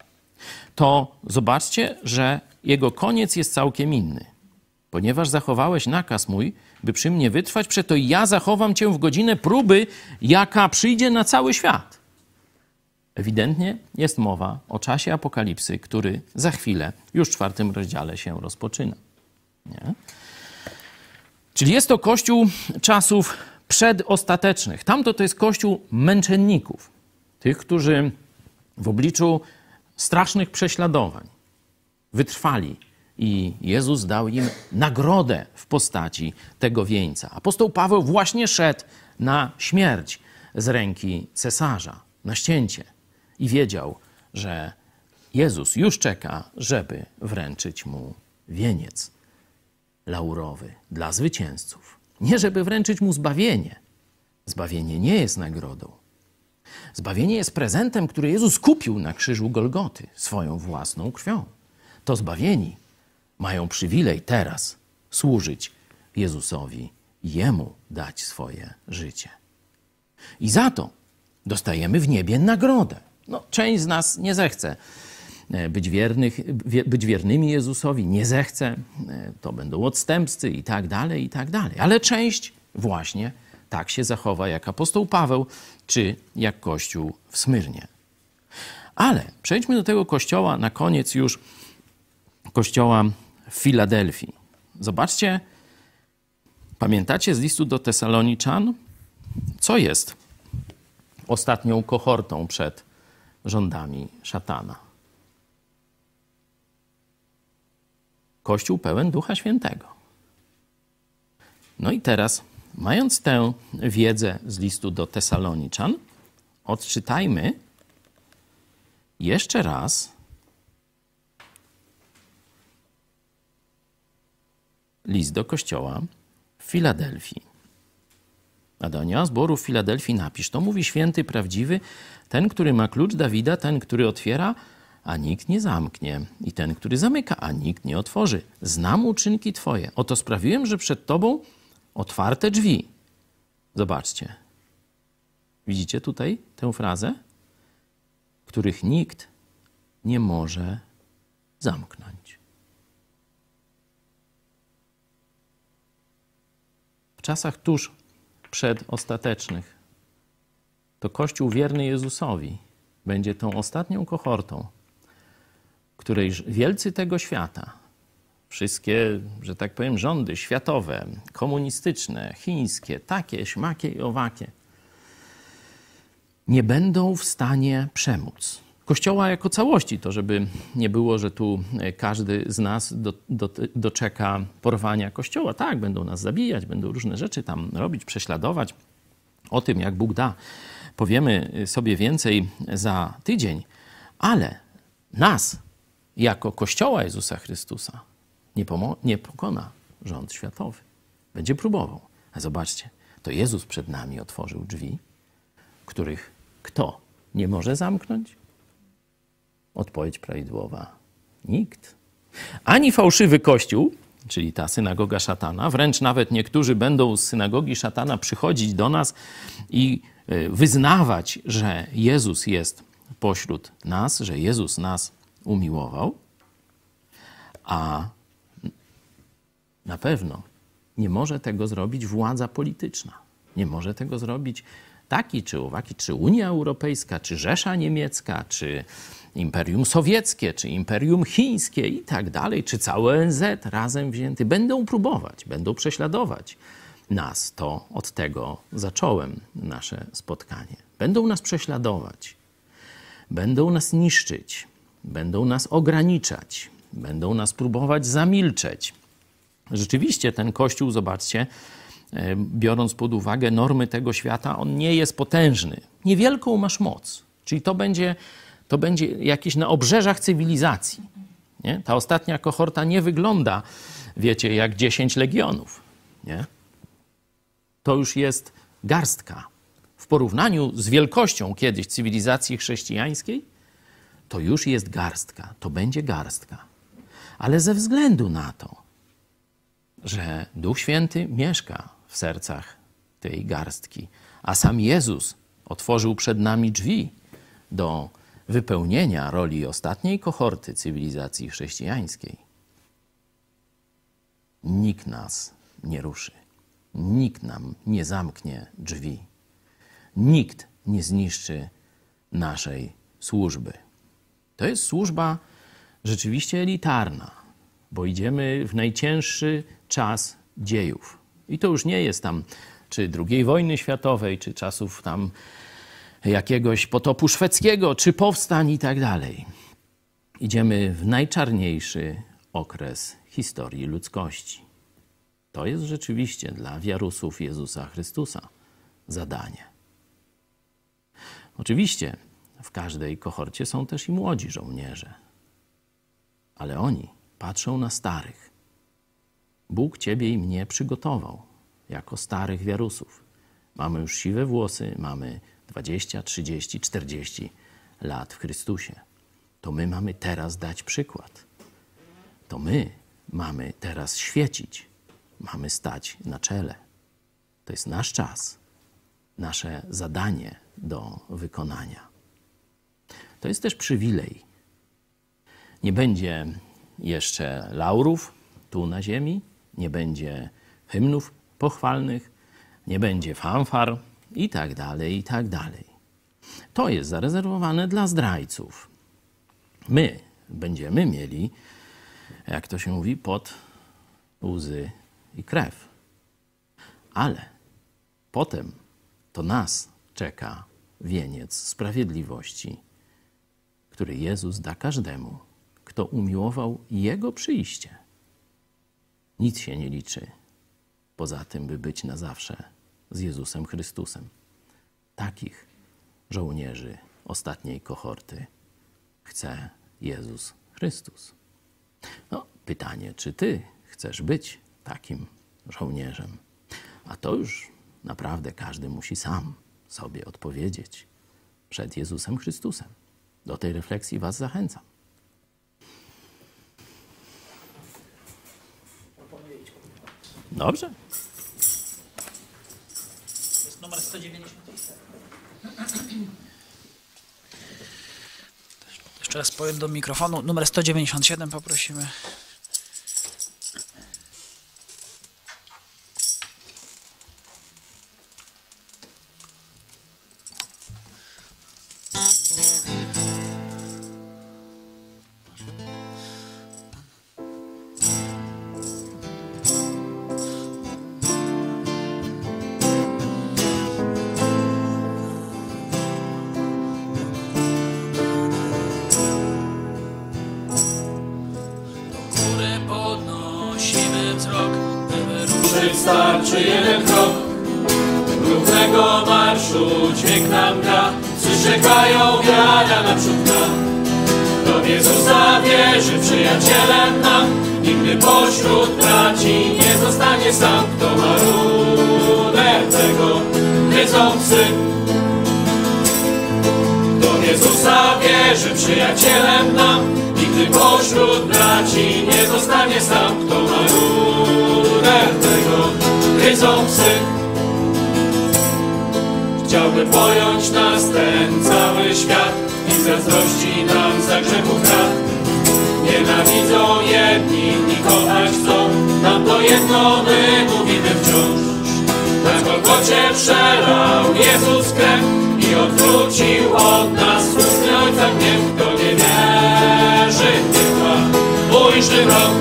to zobaczcie, że jego koniec jest całkiem inny. Ponieważ zachowałeś nakaz mój, by przy mnie wytrwać, przeto ja zachowam cię w godzinę próby, jaka przyjdzie na cały świat. Ewidentnie jest mowa o czasie apokalipsy, który za chwilę, już w czwartym rozdziale się rozpoczyna. Nie? Czyli jest to Kościół czasów przedostatecznych. Tamto to jest Kościół męczenników. Tych, którzy w obliczu strasznych prześladowań wytrwali i Jezus dał im nagrodę w postaci tego wieńca. Apostoł Paweł właśnie szedł na śmierć z ręki cesarza, na ścięcie i wiedział, że Jezus już czeka, żeby wręczyć mu wieniec laurowy dla zwycięzców. Nie żeby wręczyć mu zbawienie. Zbawienie nie jest nagrodą. Zbawienie jest prezentem, który Jezus kupił na krzyżu Golgoty swoją własną krwią. To zbawieni mają przywilej teraz służyć Jezusowi i Jemu dać swoje życie. I za to dostajemy w niebie nagrodę. No, część z nas nie zechce być, wiernych, być wiernymi Jezusowi, nie zechce, to będą odstępcy i tak dalej, i tak dalej. Ale część właśnie tak się zachowa jak apostoł Paweł, czy jak Kościół w Smyrnie. Ale przejdźmy do tego kościoła na koniec już, kościoła w Filadelfii. Zobaczcie, pamiętacie z listu do Tesaloniczan, co jest ostatnią kohortą przed rządami szatana? Kościół pełen Ducha Świętego. No i teraz, mając tę wiedzę z listu do Tesaloniczan, odczytajmy jeszcze raz list do kościoła w Filadelfii. A do anioła zboru w Filadelfii napisz, to mówi święty, prawdziwy, ten, który ma klucz Dawida, ten, który otwiera, a nikt nie zamknie, i ten, który zamyka, a nikt nie otworzy. Znam uczynki Twoje. Oto sprawiłem, że przed Tobą otwarte drzwi. Zobaczcie. Widzicie tutaj tę frazę? Których nikt nie może zamknąć. W czasach tuż przedostatecznych to Kościół wierny Jezusowi będzie tą ostatnią kohortą, której wielcy tego świata, wszystkie, że tak powiem, rządy światowe, komunistyczne, chińskie, takie, śmakie i owakie, nie będą w stanie przemóc Kościoła jako całości. To żeby nie było, że tu każdy z nas do, do, doczeka porwania Kościoła. Tak, będą nas zabijać, będą różne rzeczy tam robić, prześladować. O tym, jak Bóg da, powiemy sobie więcej za tydzień. Ale nas, jako Kościoła Jezusa Chrystusa, nie, pomo- nie pokona rząd światowy. Będzie próbował. A zobaczcie, to Jezus przed nami otworzył drzwi, których kto nie może zamknąć? Odpowiedź prawidłowa. Nikt. Ani fałszywy kościół, czyli ta synagoga szatana, wręcz nawet niektórzy będą z synagogi szatana przychodzić do nas i wyznawać, że Jezus jest pośród nas, że Jezus nas umiłował, a na pewno nie może tego zrobić władza polityczna. Nie może tego zrobić taki czy owaki, czy Unia Europejska, czy Rzesza Niemiecka, czy Imperium Sowieckie, czy Imperium Chińskie i tak dalej, czy cały O N Z razem wzięty. Będą próbować, będą prześladować nas. To od tego zacząłem nasze spotkanie. Będą nas prześladować, będą nas niszczyć, będą nas ograniczać, będą nas próbować zamilczeć. Rzeczywiście ten Kościół, zobaczcie, biorąc pod uwagę normy tego świata, on nie jest potężny. Niewielką masz moc. Czyli to będzie, to będzie jakieś na obrzeżach cywilizacji. Nie? Ta ostatnia kohorta nie wygląda, wiecie, jak dziesięć legionów. Nie? To już jest garstka. W porównaniu z wielkością kiedyś cywilizacji chrześcijańskiej, to już jest garstka. To będzie garstka. Ale ze względu na to, że Duch Święty mieszka w sercach tej garstki, a sam Jezus otworzył przed nami drzwi do wypełnienia roli ostatniej kohorty cywilizacji chrześcijańskiej. Nikt nas nie ruszy. Nikt nam nie zamknie drzwi. Nikt nie zniszczy naszej służby. To jest służba rzeczywiście elitarna, bo idziemy w najcięższy czas dziejów. I to już nie jest tam czy drugiej wojny światowej, czy czasów tam jakiegoś potopu szwedzkiego, czy powstań i tak dalej. Idziemy w najczarniejszy okres historii ludzkości. To jest rzeczywiście dla wiarusów Jezusa Chrystusa zadanie. Oczywiście w każdej kohorcie są też i młodzi żołnierze, ale oni patrzą na starych. Bóg ciebie i mnie przygotował jako starych wiarusów. Mamy już siwe włosy, mamy dwadzieścia, trzydzieści, czterdzieści lat w Chrystusie. To my mamy teraz dać przykład. To my mamy teraz świecić. Mamy stać na czele. To jest nasz czas, nasze zadanie do wykonania. To jest też przywilej. Nie będzie jeszcze laurów tu na ziemi, nie będzie hymnów pochwalnych, nie będzie fanfar i tak dalej, i tak dalej. To jest zarezerwowane dla zdrajców. My będziemy mieli, jak to się mówi, pot, łzy i krew. Ale potem to nas czeka wieniec sprawiedliwości, który Jezus da każdemu, kto umiłował Jego przyjście. Nic się nie liczy poza tym, by być na zawsze z Jezusem Chrystusem. Takich żołnierzy ostatniej kohorty chce Jezus Chrystus. No, pytanie, czy ty chcesz być takim żołnierzem? A to już naprawdę każdy musi sam sobie odpowiedzieć przed Jezusem Chrystusem. Do tej refleksji was zachęcam. Dobrze. To jest numer sto dziewięćdziesiąt cztery. Jeszcze raz powiem do mikrofonu. Numer sto dziewięćdziesiąt siedem poprosimy. Wystarczy jeden krok równego marszu, dźwięk nam gra, przyrzekają wiara naprzód nam. Do w Jezusa wierzy, przyjacielem nam, nigdy pośród braci nie zostanie sam. Kto ma rudę, tego gryzą psy. Kto w Jezusa wierzy, przyjacielem nam, nigdy pośród braci nie zostanie sam. Kto ma rudę, tego gryzą psy. Chciałby pojąć nas ten cały świat i zazdrości nam za grzechów brak. Nienawidzą jedni, inni kochać chcą, nam to jedno my mówimy wciąż. Na Golgocie przelał Jezus krew i odwrócił od nas słuszny Ojca gniew. Kto nie wierzy, niech ma ujrzy rok.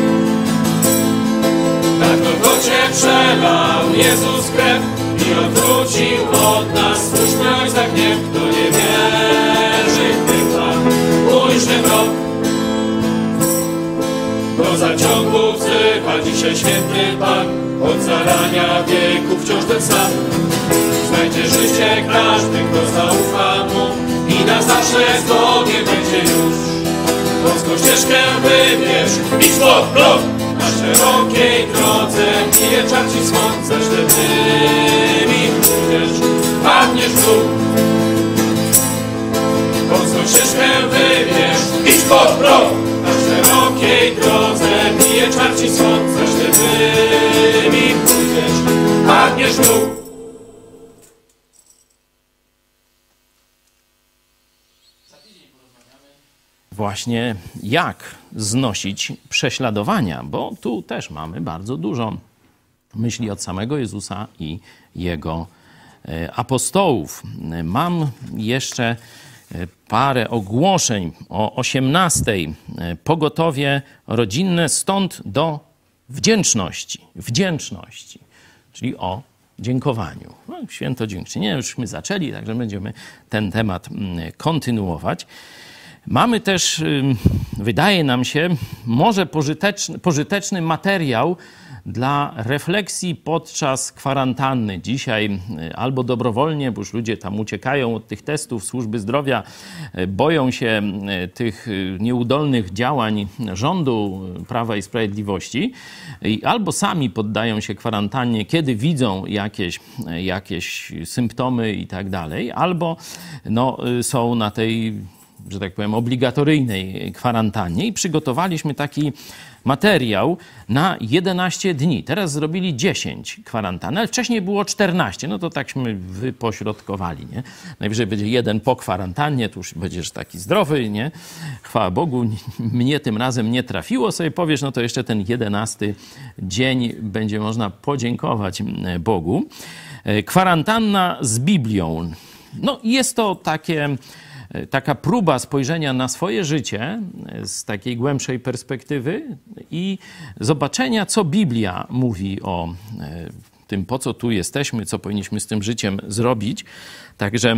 Na Golgocie przelał Jezus krew i odwrócił od nas słuszny Ojca gniew. Kto nie wierzy, niech ma ujrzy rok. Do zaciągu wzywa dzisiaj święty Pan, od zarania wieku wciąż ten sam. Znajdzie życie każdy, kto zaufa Mu i na zawsze z Bogiem będzie już. Wąską ścieżkę wybierz, idź pod prąd, na szerokiej drodze mije czar ci słońca, ślepymi pójdziesz, padniesz w dół. Wąską ścieżkę wybierz, idź pod prąd, na szerokiej drodze mije czar ci słońca, ślepymi pójdziesz, padniesz w dół. Właśnie jak znosić prześladowania, bo tu też mamy bardzo dużo myśli od samego Jezusa i Jego apostołów. Mam jeszcze parę ogłoszeń o osiemnastej. Pogotowie rodzinne stąd do wdzięczności. Wdzięczności, czyli o dziękowaniu. No, święto dziękczynienia, jużśmy zaczęli, także będziemy ten temat kontynuować. Mamy też, wydaje nam się, może pożyteczny, pożyteczny materiał dla refleksji podczas kwarantanny. Dzisiaj albo dobrowolnie, bo już ludzie tam uciekają od tych testów służby zdrowia, boją się tych nieudolnych działań rządu Prawa i Sprawiedliwości, albo sami poddają się kwarantannie, kiedy widzą jakieś, jakieś symptomy i tak dalej, albo no, są na tej, że tak powiem, obligatoryjnej kwarantannie i przygotowaliśmy taki materiał na jedenaście dni. Teraz zrobili dziesięć kwarantanny, ale wcześniej było czternaście. No to takśmy wypośrodkowali, nie? Najwyżej będzie jeden po kwarantannie, to już będziesz taki zdrowy, nie? Chwała Bogu, mnie tym razem nie trafiło, sobie powiesz, no to jeszcze ten jedenasty dzień będzie można podziękować Bogu. Kwarantanna z Biblią. No jest to takie... taka próba spojrzenia na swoje życie z takiej głębszej perspektywy i zobaczenia, co Biblia mówi o tym, po co tu jesteśmy, co powinniśmy z tym życiem zrobić. Także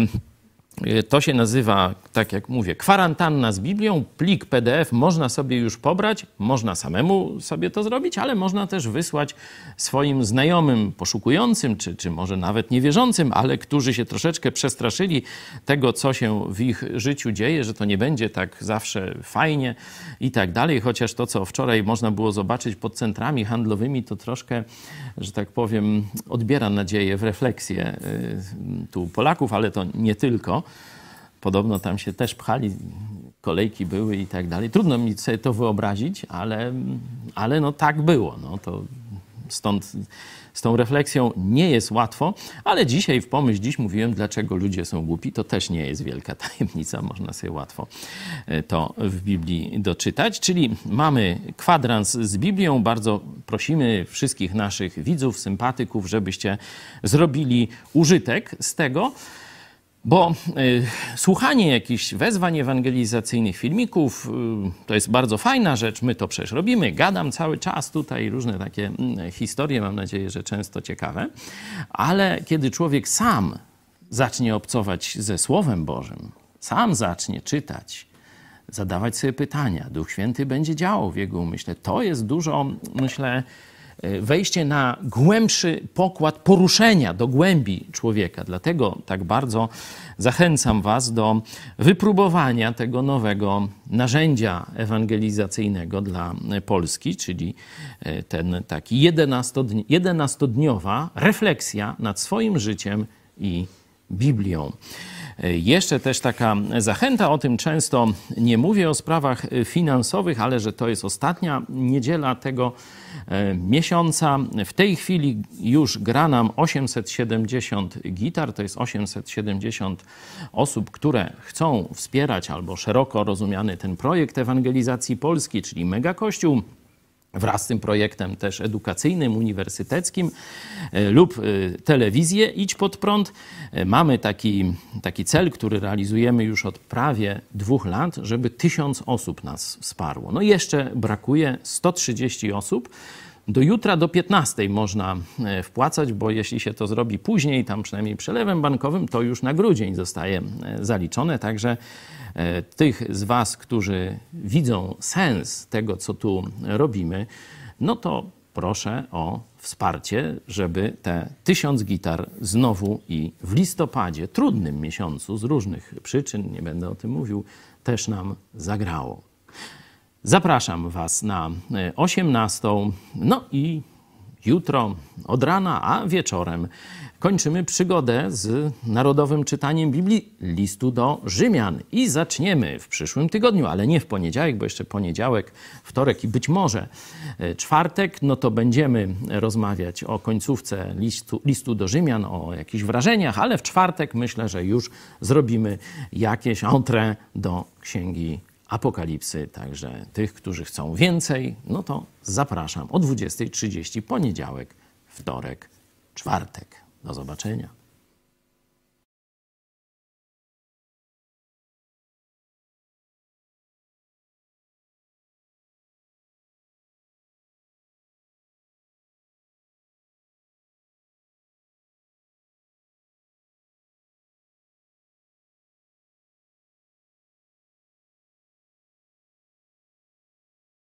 to się nazywa, tak jak mówię, kwarantanna z Biblią. Plik P D F można sobie już pobrać, można samemu sobie to zrobić, ale można też wysłać swoim znajomym, poszukującym, czy, czy może nawet niewierzącym, ale którzy się troszeczkę przestraszyli tego, co się w ich życiu dzieje, że to nie będzie tak zawsze fajnie i tak dalej. Chociaż to, co wczoraj można było zobaczyć pod centrami handlowymi, to troszkę, że tak powiem, odbiera nadzieję w refleksję tu Polaków, ale to nie tylko. Podobno tam się też pchali, kolejki były i tak dalej. Trudno mi sobie to wyobrazić, ale, ale no tak było. No to stąd z tą refleksją nie jest łatwo, ale dzisiaj w pomyśl dziś mówiłem, dlaczego ludzie są głupi. To też nie jest wielka tajemnica, można sobie łatwo to w Biblii doczytać. Czyli mamy kwadrans z Biblią. Bardzo prosimy wszystkich naszych widzów, sympatyków, żebyście zrobili użytek z tego. Bo y, słuchanie jakichś wezwań ewangelizacyjnych, filmików, y, to jest bardzo fajna rzecz. My to przecież robimy. Gadam cały czas tutaj różne takie y, historie, mam nadzieję, że często ciekawe. Ale kiedy człowiek sam zacznie obcować ze Słowem Bożym, sam zacznie czytać, zadawać sobie pytania, Duch Święty będzie działał w jego umyśle. To jest dużo, myślę, wejście na głębszy pokład poruszenia do głębi człowieka. Dlatego tak bardzo zachęcam was do wypróbowania tego nowego narzędzia ewangelizacyjnego dla Polski, czyli ten taki jedenastodniowa refleksja nad swoim życiem i Biblią. Jeszcze też taka zachęta, o tym często nie mówię, o sprawach finansowych, ale że to jest ostatnia niedziela tego miesiąca. W tej chwili już gra nam osiemset siedemdziesiąt gitar, to jest osiemset siedemdziesiąt osób, które chcą wspierać albo szeroko rozumiany ten projekt ewangelizacji Polski, czyli Mega Kościół, wraz z tym projektem też edukacyjnym, uniwersyteckim lub telewizję Idź Pod Prąd. Mamy taki, taki cel, który realizujemy już od prawie dwóch lat, żeby tysiąc osób nas wsparło. No i jeszcze brakuje sto trzydzieści osób. Do jutra do piętnastej można wpłacać, bo jeśli się to zrobi później, tam przynajmniej przelewem bankowym, to już na grudzień zostaje zaliczone. Także tych z was, którzy widzą sens tego, co tu robimy, no to proszę o wsparcie, żeby te tysiąc gitar znowu i w listopadzie, trudnym miesiącu z różnych przyczyn, nie będę o tym mówił, też nam zagrało. Zapraszam was na osiemnastą, no i jutro od rana, a wieczorem kończymy przygodę z narodowym czytaniem Biblii, listu do Rzymian. I zaczniemy w przyszłym tygodniu, ale nie w poniedziałek, bo jeszcze poniedziałek, wtorek i być może czwartek, no to będziemy rozmawiać o końcówce listu, listu do Rzymian, o jakichś wrażeniach, ale w czwartek myślę, że już zrobimy jakieś entrée do Księgi Apokalipsy. Także tych, którzy chcą więcej, no to zapraszam o dwudziestej trzydzieści, poniedziałek, wtorek, czwartek. Do zobaczenia.